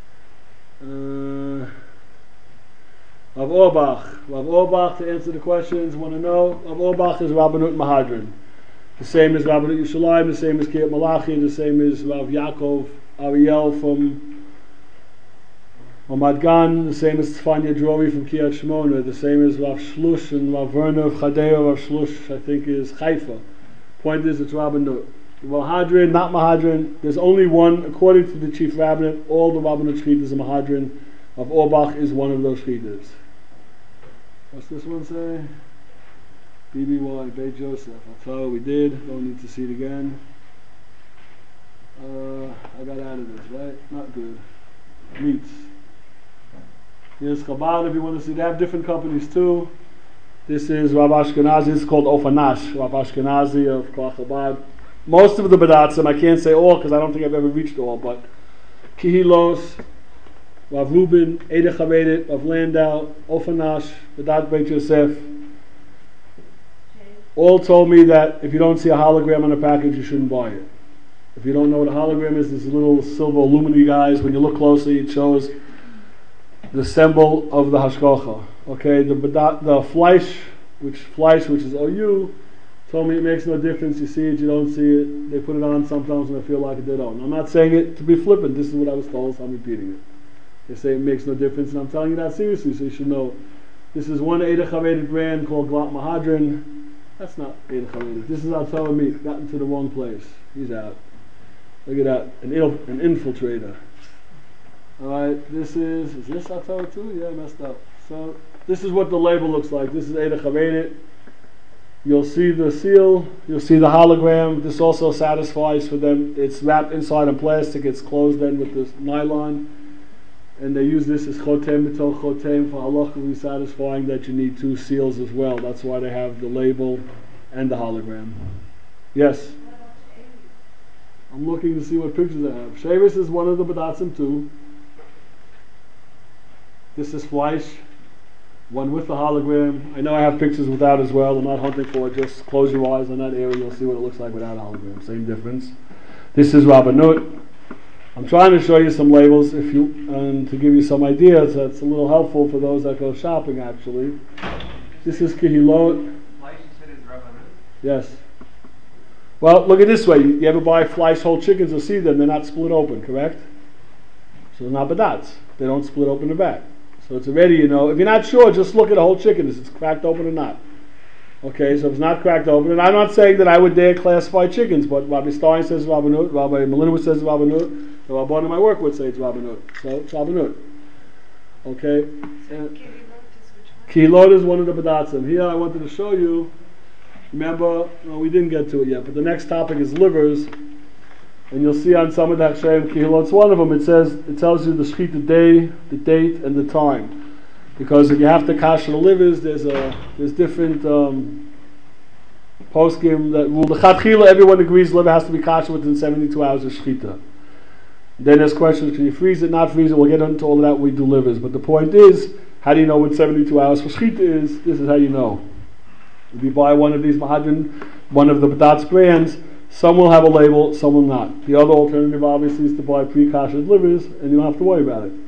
Uh, Rav Orbach. Rav Orbach, to answer the questions, want to know? Rav Orbach is Rabbanut Mahadran. The same as Rabbanut Yerushalayim, the same as Kiryat Malachi, the same as Rav Yaakov Ariel from Ramat Gan, the same as Tzfanya Drori from Kiryat Shmona, the same as Rav Shlush and Rav Werner of Chadeo. Rav Shlush, I think, is Haifa. Point is, it's Rabbanut. Mahadran, not Mahadran. There's only one, according to the chief rabbinate, all the Rabbanut Shchitas are Mahadran. Rav Orbach is one of those Shchitas. What's this one say? B B Y, Beit Joseph. I'll tell you what we did. Don't need to see it again. Uh, I got out of this, right? Not good. Meats. Here's Chabad, if you want to see. They have different companies too. This is Rav Ashkenazi. It's called Ofanash. Rav Ashkenazi of Kol Chabad. Most of the Badatzim, I can't say all because I don't think I've ever reached all, but Kihilos, Rav Rubin, Eidech HaVedit, Rav Landau, Ofanash, Badat Beit Yosef, all told me that if you don't see a hologram on a package, you shouldn't buy it. If you don't know what a hologram is, these little silver aluminum guys. When you look closely, it shows the symbol of the hashgacha. Okay, the the fleish, which fleish, which is O U, told me it makes no difference. You see it, you don't see it. They put it on sometimes when I feel like it. They don't. I'm not saying it to be flippant. This is what I was told, so I'm repeating it. They say it makes no difference, and I'm telling you that seriously, so you should know. This is one Eidech HaVedit brand called Glat Mahadran. That's not Eidech HaVedit. This is Atzara meat. Got into the wrong place. He's out. Look at that. An, il- an infiltrator. Alright, this is, is this Atzara too? Yeah, I messed up. So, this is what the label looks like. This is Eidech HaVedit. You'll see the seal, you'll see the hologram. This also satisfies for them. It's wrapped inside in plastic. It's closed then with this nylon. And they use this as chotem b'tol chotem for halachically satisfying that you need two seals as well. That's why they have the label and the hologram. Yes? I'm looking to see what pictures I have. Shavis is one of the Badatzim too. This is fleish. One with the hologram. I know I have pictures without as well. I'm not hunting for it. Just close your eyes on that area. You'll see what it looks like without a hologram. Same difference. This is Rabbanut. I'm trying to show you some labels if you and to give you some ideas. That's a little helpful for those that go shopping actually. This is Kihilot. Fleish, you said, is Rabbanut? Yes. Well, look at it this way. You ever buy fleish whole chickens or see them? They're not split open, correct? So they're not badats. They don't split open the back. So it's already, you know, if you're not sure, just look at a whole chicken. Is it cracked open or not? Okay, so if it's not cracked open, and I'm not saying that I would dare classify chickens, but Rabbi Stein says Rabbanut, Rabbi Malinowitz says Rabbanut, the Rabban in my work would say it's Rabbanut. So it's Rabbanut. Okay? So And Kililot is which one? Kilot is one of the Badatzim. Here I wanted to show you, remember, well, we didn't get to it yet, but the next topic is livers. And you'll see on some of the Hashem Kilot's one of them, it says, it tells you the shechit, the day, the date, and the time. Because if you have to kasher the livers, there's a there's different um, poskim that rule. The chatchila, everyone agrees liver has to be kasher within seventy-two hours of shechita. Then there's questions: can you freeze it, not freeze it? We'll get into all of that when we do livers. But the point is, how do you know what seventy-two hours for shechita is? This is how you know. If you buy one of these mahadran, one of the Badatz brands, some will have a label, some will not. The other alternative, obviously, is to buy pre-kashered livers, and you don't have to worry about it.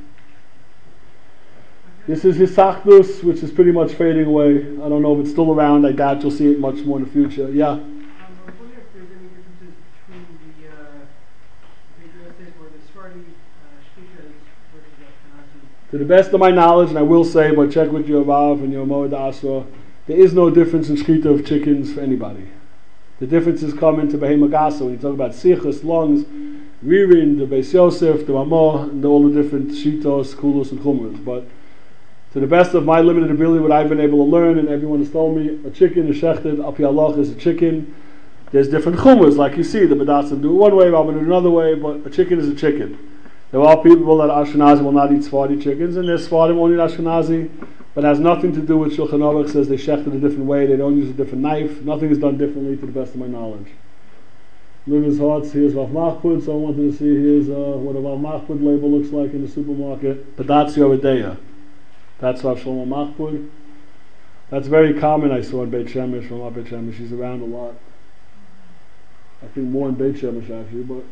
This is Hisachdus, which is pretty much fading away. I don't know if it's still around. I doubt you'll see it much more in the future. Yeah? Um, I wonder if there's any differences between the, uh, the let's say where the Sephardi uh, shkitas versus Ashkenazi. To the best of my knowledge, and I will say, but check with your Rav and your Moed Asra, there is no difference in shkita of chickens for anybody. The differences come into Behema Gasa when you talk about sichas, lungs, ririn, the Beis Yosef, the Ramah, and all the different shitos, kulos, and chumras. But to the best of my limited ability, what I've been able to learn, and everyone has told me, a chicken is shechted, api Allah is a chicken. There's different chumras, like you see, the Badatzim do it one way, Rabban do it another way, but a chicken is a chicken. There are people that Ashkenazi will not eat Sephardi chickens, and there's Sephardi won't eat Ashkenazi, but it has nothing to do with Shulchan Aruch says they shecht it a different way, they don't use a different knife, nothing is done differently to the best of my knowledge. Liver's hearts, here's Rav Machpud, so I wanted to see here's uh, what a Rav Machpud label looks like in the supermarket. Padatz Yoredeya. That's Rav Shlomo Machpud. That's very common, I saw in Beit Shemesh, from Beit Shemesh. She's around a lot. I think more in Beit Shemesh actually, but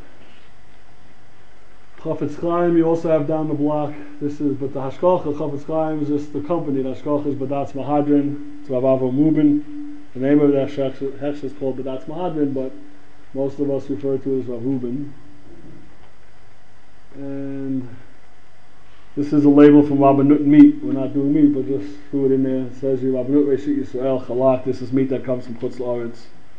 Chafetz Chaim you also have down the block. This is, but the Hashkoch of Chafetz Chaim is just the company. The Hashkoch is Badatz Mahadrin. It's Rav Avram Rubin. The name of the Hashkoch is called Badatz Mahadrin, but most of us refer to it as Rav Rubin. And this is a label from Rabbanut meat. We're not doing meat, but just threw it in there. It says here Rabbanut Reshit Yisrael Chalak. This is meat that comes from Chutz La'aretz.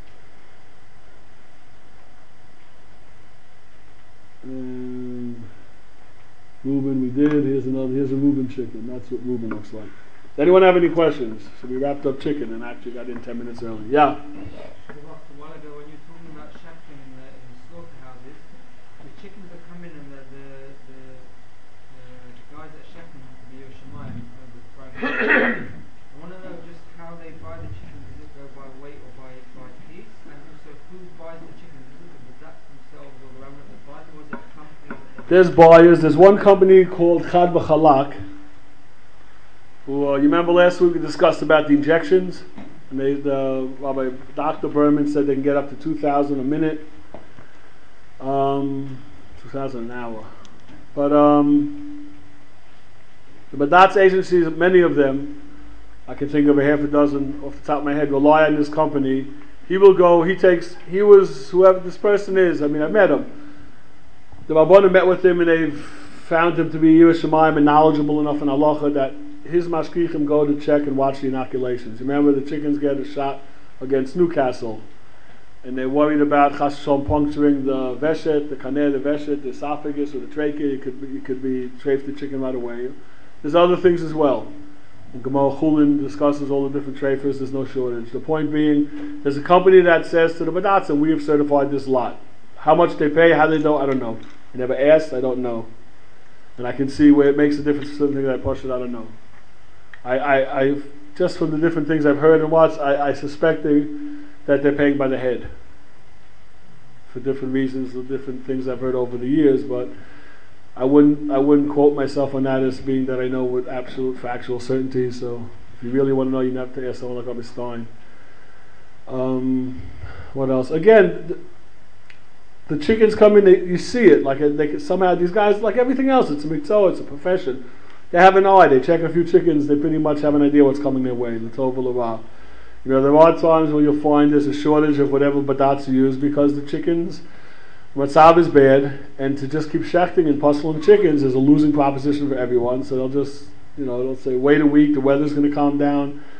And Reuben, we did. Here's another. Here's a Reuben chicken. That's what Reuben looks like. Does anyone have any questions? So we wrapped up chicken and actually got in ten minutes early. Yeah. A while ago, when you were talking about shafting in the, in the slaughterhouses, the chickens that come in and the the, the, the guys that shaft them have to be Yerushalayim. I want to know just how they buy the chickens. Does it go by weight or by by piece? And also, who buys the chickens? Is it the Badatz themselves or the Rabbinate that buy them, or is it a company? That There's buyers. There's one company called Chad B'Chalak. Who, uh, you remember last week we discussed about the injections? And they, the Rabbi Doctor Berman said they can get up to two thousand a minute, um, two thousand an hour. But um, the Badatz agencies, many of them, I can think of a half a dozen off the top of my head, rely on this company. He will go. He takes. He was whoever this person is. I mean, I met him. The Rabbanu met with him, and they've found him to be Yiras Shamayim and knowledgeable enough in halacha that his mashkichim go to check and watch the inoculations. Remember, the chickens get a shot against Newcastle, and they're worried about chas v'shalom puncturing the veshet, the kaneh, the veshet, the esophagus, or the trachea. It could be, it could be trafe the chicken right away. There's other things as well. And Gemara Chulin discusses all the different trafers. There's no shortage. The point being, there's a company that says to the Badatz, we have certified this lot. How much they pay, how they know, I don't know. I never asked, I don't know. And I can see where it makes a difference to something that I push it, I don't know. I, I, I just from the different things I've heard and watched, I, I suspect they, that they're paying by the head. For different reasons, the different things I've heard over the years, but I wouldn't I wouldn't quote myself on that as being that I know with absolute factual certainty. So if you really want to know, you have to ask someone like Rabbi Stein. Um, what else? Again, the, the chickens come in. They, you see it like they can, somehow these guys, like everything else, it's a miktzah, it's a profession. They have an eye. They check a few chickens. They pretty much have an idea what's coming their way. The tov v'l'ra. You know, there are times where you'll find there's a shortage of whatever badatz you use because the chickens, matzav is bad, and to just keep shechting and puzzling chickens is a losing proposition for everyone. So they'll just, you know, they'll say, wait a week, the weather's going to calm down.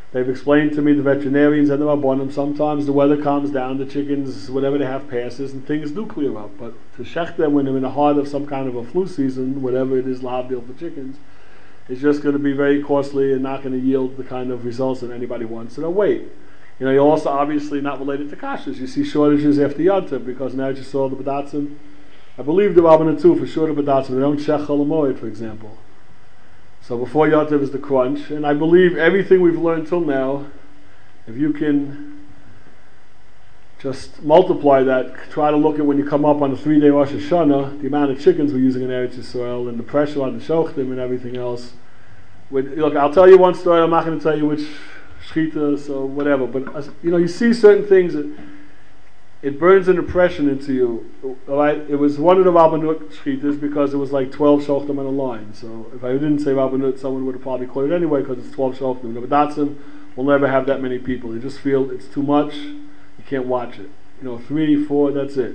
They've explained to me, the veterinarians and the rabbonim, sometimes the weather calms down, the chickens, whatever they have passes, and things do clear up. But to shech them when they're in the heart of some kind of a flu season, whatever it is, lahavdil for chickens, is just going to be very costly and not going to yield the kind of results that anybody wants. So don't wait. You know, you're also obviously not related to kashrus. You see shortages after Yontif, because now you saw the badatzim. I believe the Rabbanan too, for sure the badatzim, they don't shech chol hamoed, for example. So before Yontif is the crunch, and I believe everything we've learned till now, if you can just multiply that, try to look at when you come up on the three-day Rosh Hashanah, the amount of chickens we're using in Eretz Yisrael, and the pressure on the shochtim and everything else. With, look, I'll tell you one story, I'm not going to tell you which shechita, so whatever, but uh, you know, you see certain things that it burns an impression into you. Right? It was one of the Rabbanut shechitas because it was like twelve shochtim on a line. So if I didn't say Rabbanut, someone would have probably called it anyway because it's twelve shochtim. The badatzim will never have that many people. You just feel it's too much. You can't watch it. You know, three, four, that's it.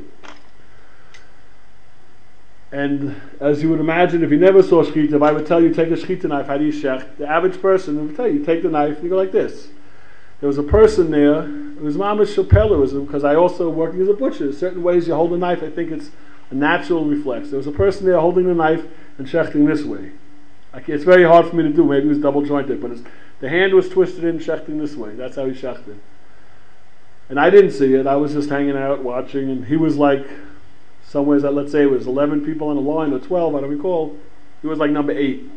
And as you would imagine, if you never saw shechita, if I would tell you take a shechita knife, how do you shech? The average person would tell you, you take the knife, you go like this. There was a person there, it was Mamash Chappell, because I also working as a butcher. Certain ways you hold a knife, I think it's a natural reflex. There was a person there holding the knife and shechting this way. I can't, it's very hard for me to do, maybe it was double jointed, but it's, the hand was twisted in, shechting this way. That's how he shechted. And I didn't see it, I was just hanging out watching, and he was like, some ways, let's say it was eleven people on the line, or twelve, I don't recall, he was like number eight.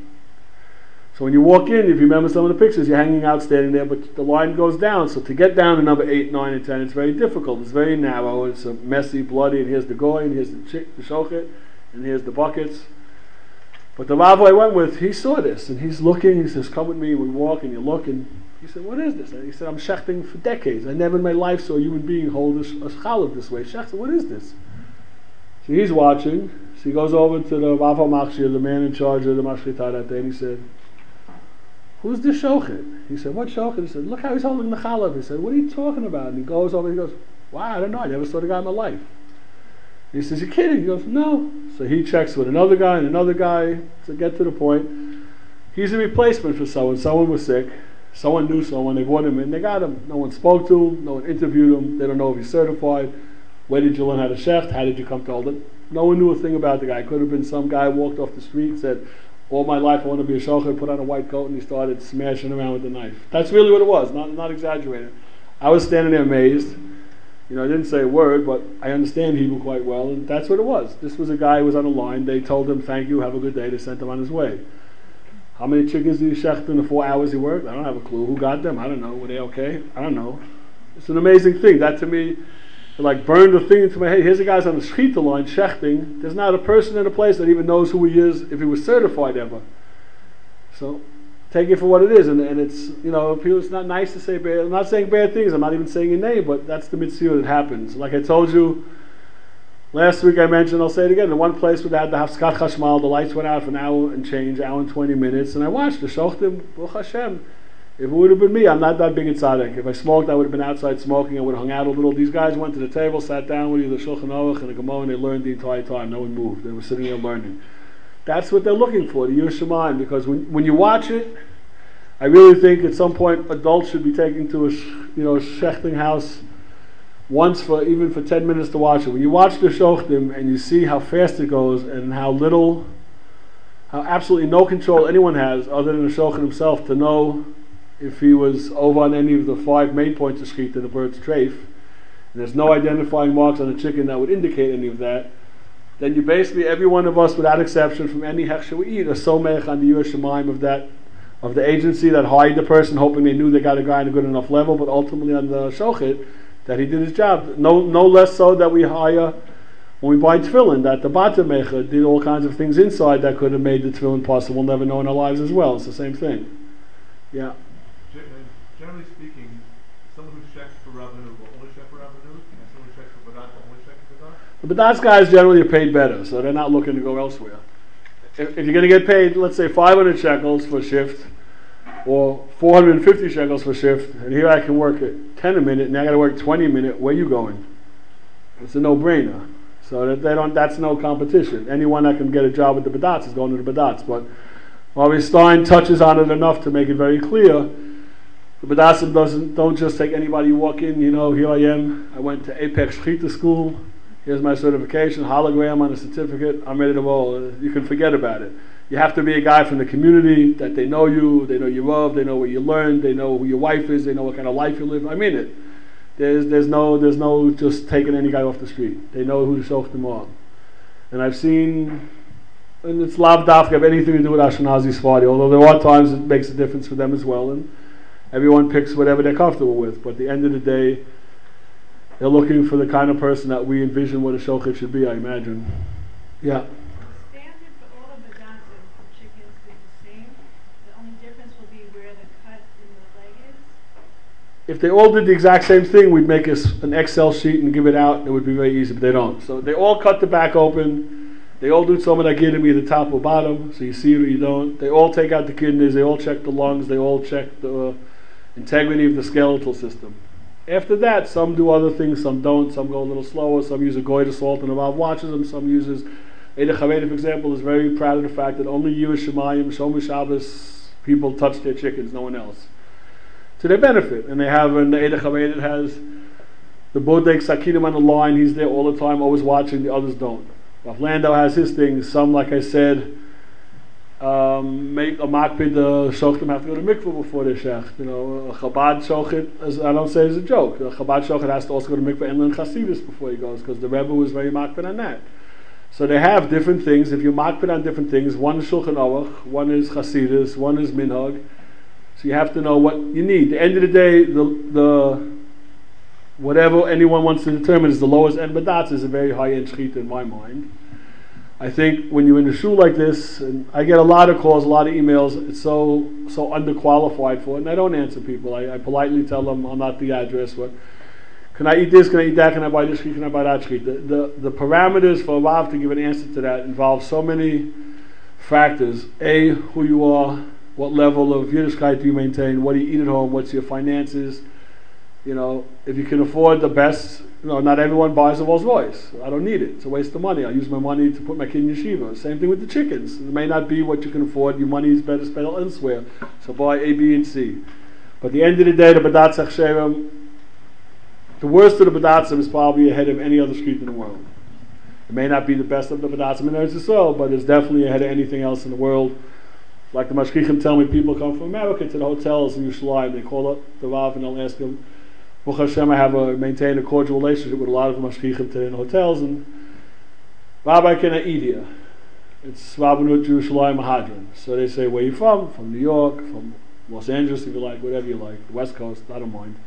So when you walk in, if you remember some of the pictures, you're hanging out, standing there, but the line goes down. So to get down to number eight, nine, and ten, it's very difficult. It's very narrow. It's a messy, bloody. And here's the goy, and here's the chick, the shochet, and here's the buckets. But the Rav I went with, he saw this, and he's looking. He says, "Come with me." We walk, and you look, and he said, "What is this?" And he said, "I'm shechting for decades. I never in my life saw a human being hold a, a chalav this way. Shech, what is this?" So he's watching. So he goes over to the Rav HaMachshir, the man in charge of the mashchita that day, and he said, "Who's the shochet?" He said, "What shochet?" He said, "Look how he's holding the chalav." He said, "What are you talking about?" And he goes over and he goes, "Wow, I don't know. I never saw the guy in my life." He says, "You're kidding?" He goes, "No." So he checks with another guy and another guy to get to the point. He's a replacement for someone. Someone was sick. Someone knew someone. They brought him in. They got him. No one spoke to him. No one interviewed him. They don't know if he's certified. Where did you learn how to shecht? How did you come to hold it? No one knew a thing about the guy. Could have been some guy who walked off the street and said, "All my life I want to be a shochet," put on a white coat, and he started smashing around with the knife. That's really what it was, not not exaggerating. I was standing there amazed. You know, I didn't say a word, but I understand Hebrew quite well, and that's what it was. This was a guy who was on the line. They told him, "Thank you, have a good day." They sent him on his way. How many chickens did he shecht in the four hours he worked? I don't have a clue. Who got them? I don't know. Were they okay? I don't know. It's an amazing thing. That to me, it like burned the thing into my head. Here's a guy's on the shechita line shechting. There's not a person in a place that even knows who he is, if he was certified ever. So take it for what it is, and, and it's, you know, people, it's not nice to say bad. I'm not saying bad things. I'm not even saying your name, but that's the mitzvah that happens. Like I told you last week, I mentioned, I'll say it again. The one place where they had the hafskat chashmal, the lights went out for an hour and change, hour and twenty minutes, and I watched the shochtim. Baruch Hashem. If it would have been me, I'm not that big a tzaddik. If I smoked, I would have been outside smoking. I would have hung out a little. These guys went to the table, sat down with either Shulchan Aruch and the Gemara, and they learned the entire time. No one moved. They were sitting there learning. That's what they're looking for, the Yiras Shamayim, because when when you watch it, I really think at some point adults should be taken to a you know a shechting house once for even for ten minutes to watch it. When you watch the shochtim and you see how fast it goes and how little, how absolutely no control anyone has other than the shochet himself to know if he was over on any of the five main points of shechita, the bird's treif, and there's no identifying marks on the chicken that would indicate any of that, then you basically, every one of us without exception from any hechsher we eat, are somech on the Yiras Shamayim of that, of the agency that hired the person hoping they knew they got a guy in a good enough level, but ultimately on the shochet that he did his job. No no less so that we hire when we buy tefillin, that the bata mecha did all kinds of things inside that could have made the tefillin possible. We'll never know in our lives as well. It's the same thing. Yeah. Generally speaking, someone who checks for revenue will only check for revenue, and someone who checks for badat will only check for badat? The badat's guys generally are paid better, so they're not looking to go elsewhere. If, if you're going to get paid, let's say five hundred shekels for a shift, or four hundred fifty shekels for a shift, and here I can work at ten a minute, and I got to work twenty a minute, where are you going? It's a no-brainer. So that they don't. That's no competition. Anyone that can get a job with the badats is going to the badats. But Rabbi Stein touches on it enough to make it very clear The Badassim doesn't don't just take anybody you walk in. You know, here I am. I went to Apex Shechita School. Here's my certification, hologram on a certificate. I'm ready to roll. You can forget about it. You have to be a guy from the community that they know you, they know you love, they know what you learned, they know who your wife is, they know what kind of life you live. I mean it. There's there's no there's no just taking any guy off the street. They know who to show them on. And I've seen, and it's lav dafka have anything to do with Ashkenazi Sephardi, although there are times it makes a difference for them as well, and everyone picks whatever they're comfortable with. But at the end of the day, they're looking for the kind of person that we envision what a shochet should be, I imagine. Yeah. Standard for all of the Badassim for chickens is the same. The only difference will be where the cut in the leg is. If they all did the exact same thing, we'd make us an Excel sheet and give it out. It would be very easy, but they don't. So they all cut the back open. They all do some of that kidney, either top or bottom, so you see it or you don't. They all take out the kidneys. They all check the lungs. They all check the uh, integrity of the skeletal system. After that, some do other things, some don't. Some go a little slower. Some use a goiter salt and the Rav watches them. Some uses Eideh Chaveda, for example, is very proud of the fact that only Yiras Shemayim, Shomer Shabbos, people touch their chickens, no one else, to their benefit. And they have, and the Eideh Chaveda it has the Bodek Sakinim on the line. He's there all the time, always watching. The others don't. Rav Landau has his things. Some, like I said, um, make a makpid, the shochtim have to go to mikveh before they shech. You know, a Chabad shochet, as I don't say as a joke, a Chabad shochet has to also go to mikveh and learn Chasidus before he goes, because the Rebbe was very makpid on that. So they have different things. If you makpid on different things, one is Shulchan Aruch, one is Chasidus, one is Minhag. So you have to know what you need. At the end of the day, the the whatever anyone wants to determine is the lowest end, but that is a very high end shechita in my mind. I think when you're in a shul like this, and I get a lot of calls, a lot of emails, it's so so underqualified for it, and I don't answer people. I, I politely tell them I'm not the address, but can I eat this, can I eat that, can I buy this shechita, can I buy that shechita? The, the, the parameters for a Rav to give an answer to that involve so many factors. A, who you are, what level of Yiddishkeit do you maintain, what do you eat at home, what's your finances. You know, if you can afford the best, you know, not everyone buys a Rolls Royce. I don't need it. It's a waste of money. I use my money to put my kid in yeshiva. Same thing with the chickens. It may not be what you can afford. Your money is better spent elsewhere. So buy A, B, and C. But at the end of the day, the Badatz Achsherim, the worst of the Badatzim is probably ahead of any other street in the world. It may not be the best of the Badatzim in Eretz Yisrael, but it's definitely ahead of anything else in the world. Like the Mashgichim tell me, people come from America to the hotels in Yerushalayim. They call up the Rav and they'll ask him, Baruch Hashem, I have a, maintain a cordial relationship with a lot of mashgichim today in hotels, and Rabbi, can I eat here? It's Rabbanut Yerushalayim Mahadran. So they say, where are you from? From New York, from Los Angeles, if you like, whatever you like, the West Coast, I don't mind.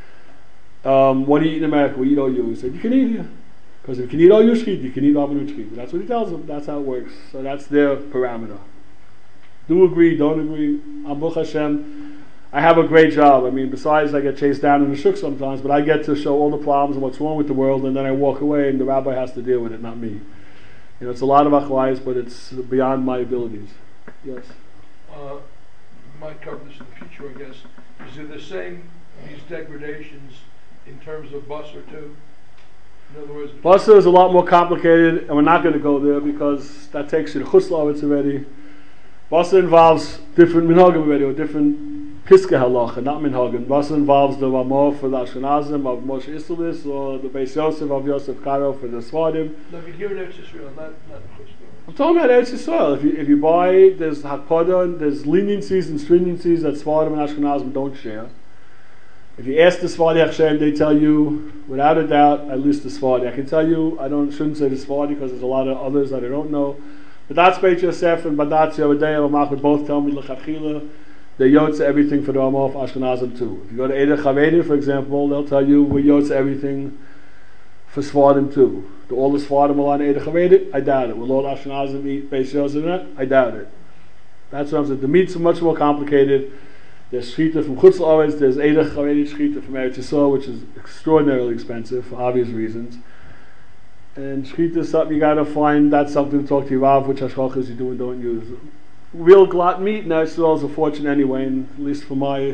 Um, what do you eat in America? We eat O U. He said, you can eat here. Because if you can eat O U shchit, you can eat Rabbanut shchit. That's what he tells them. That's how it works. So that's their parameter. Do agree, don't agree. Baruch Hashem, I have a great job. I mean, besides I get chased down in the shuk sometimes, but I get to show all the problems and what's wrong with the world, and then I walk away, and the rabbi has to deal with it, not me. You know, it's a lot of achlais, but it's beyond my abilities. Yes. Uh, might cover this in the future, I guess. Is it the same, these degradations, in terms of basar too? In other words, basar is a lot more complicated, and we're not going to go there because that takes you to chutz la'aretz already. Basar involves different minhagim already, or different Piska halacha, not minhagim. Basar involves the Ramah for the Ashkenazim of Moshe Isserlis, or the Beis Yosef of Yosef Karo for the Sfardim. No, but here in Eretz Yisrael, not not Chutz. I'm talking about Eretz Yisrael. If you if you buy, there's hakpada, there's leniencies and stringencies that Sfardim and Ashkenazim don't share. If you ask the Sfardi Achshem, they tell you, without a doubt, at least the Sfardi. I can tell you, I don't shouldn't say the Sfardi because there's a lot of others that I don't know. But that's Beit Yosef and Badatz Yovadei Ramach would both tell me l'chachila. They yotze everything for the Ramah of Ashkenazim too. If you go to Eideh Chaveda, for example, they'll tell you we yotze everything for Sfardim too. Do all the Sfardim will on Eideh Chaveda? I doubt it. Will all Ashkenazim eat Beis Yosef? I doubt it. That's what I'm saying. The meats are much more complicated. There's shechita from Chutz La'aretz, there's Eideh Chaveda shechita from Eretz Yisrael, which is extraordinarily expensive for obvious reasons. And shechita is something you got to find. That's something to talk to your Rav, which hashkachas you do and don't use. Real glot meat in Eretz Yisrael is a fortune anyway, and at least for my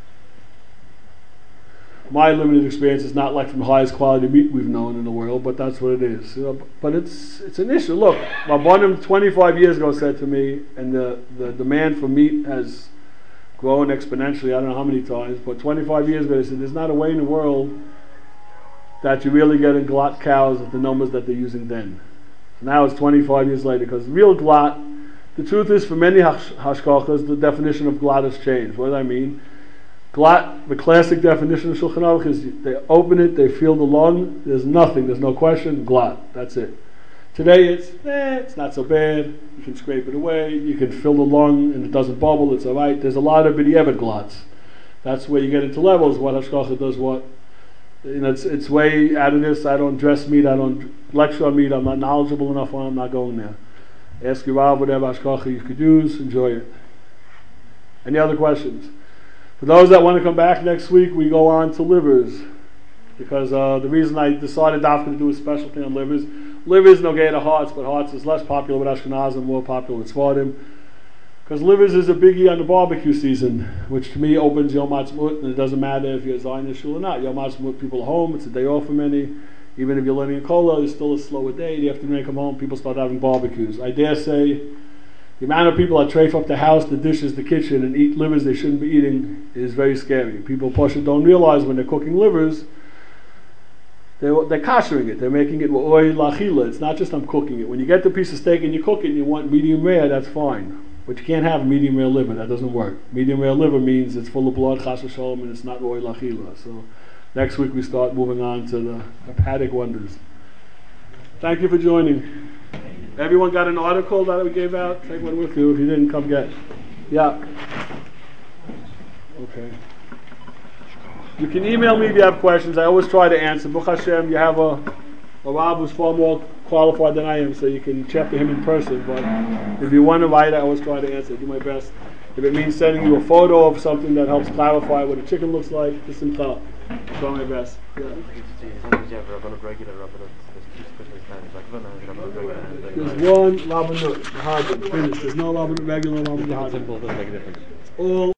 my limited experience, it's not like from the highest quality meat we've known in the world, but that's what it is. You know, but it's it's an issue. Look, Rabbanim twenty-five years ago said to me, and the, the demand for meat has grown exponentially, I don't know how many times, but twenty-five years ago they said there's not a way in the world that you're really getting glot cows at the numbers that they're using then. Now it's twenty-five years later, because real glot, the truth is for many hash- hashkachas, the definition of glot has changed. What do I mean? Glot, the classic definition of Shulchan Aruch is they open it, they feel the lung, there's nothing, there's no question, glot, that's it. Today it's, eh, it's not so bad, you can scrape it away, you can fill the lung and it doesn't bubble, it's alright. There's a lot of b'diavad glots. That's where you get into levels, what hashkacha does what. You know, it's, it's way out of this. I don't dress meat, I don't lecture on meat, I'm not knowledgeable enough on it, I'm not going there. Ask your Rav whatever hashkacha you could use, enjoy it. Any other questions? For those that want to come back next week, we go on to livers. Because uh, the reason I decided Dafka to do a special thing on livers, livers no get to hearts, but hearts is less popular with Ashkenazim, more popular with Sfardim. Because livers is a biggie on the barbecue season, which to me opens Yom Ha'atzmaut, and it doesn't matter if you're Zion Shul or not. Yom Ha'atzmaut, people are home, it's a day off for many. Even if you're learning in Kola, it's still a slower day. The afternoon they come home, people start having barbecues. I dare say, the amount of people that trafe up the house, the dishes, the kitchen, and eat livers they shouldn't be eating is very scary. People Pasha don't realize when they're cooking livers, they're, they're koshering it. They're making it oil lachila. It's not just I'm cooking it. When you get the piece of steak and you cook it and you want medium rare, that's fine. But you can't have a medium rare liver. That doesn't work. Medium rare liver means it's full of blood, chas v'sholom, and it's not oil lachila. So next week we start moving on to the hepatic wonders. Thank you for joining. Everyone got an article that we gave out? Take one with you. If you didn't, come get it. Yeah. Okay. You can email me if you have questions. I always try to answer. Baruch Hashem, you have a, a Rav who's far more qualified than I am, so you can check with him in person. But if you want to write, I always try to answer. Do my best. If it means sending you a photo of something that helps clarify what a chicken looks like, just some thought. Try my best. Yeah. There's one Rabbanut, Mahadran, finished. There's no Rabbanut, regular Rabbanut. All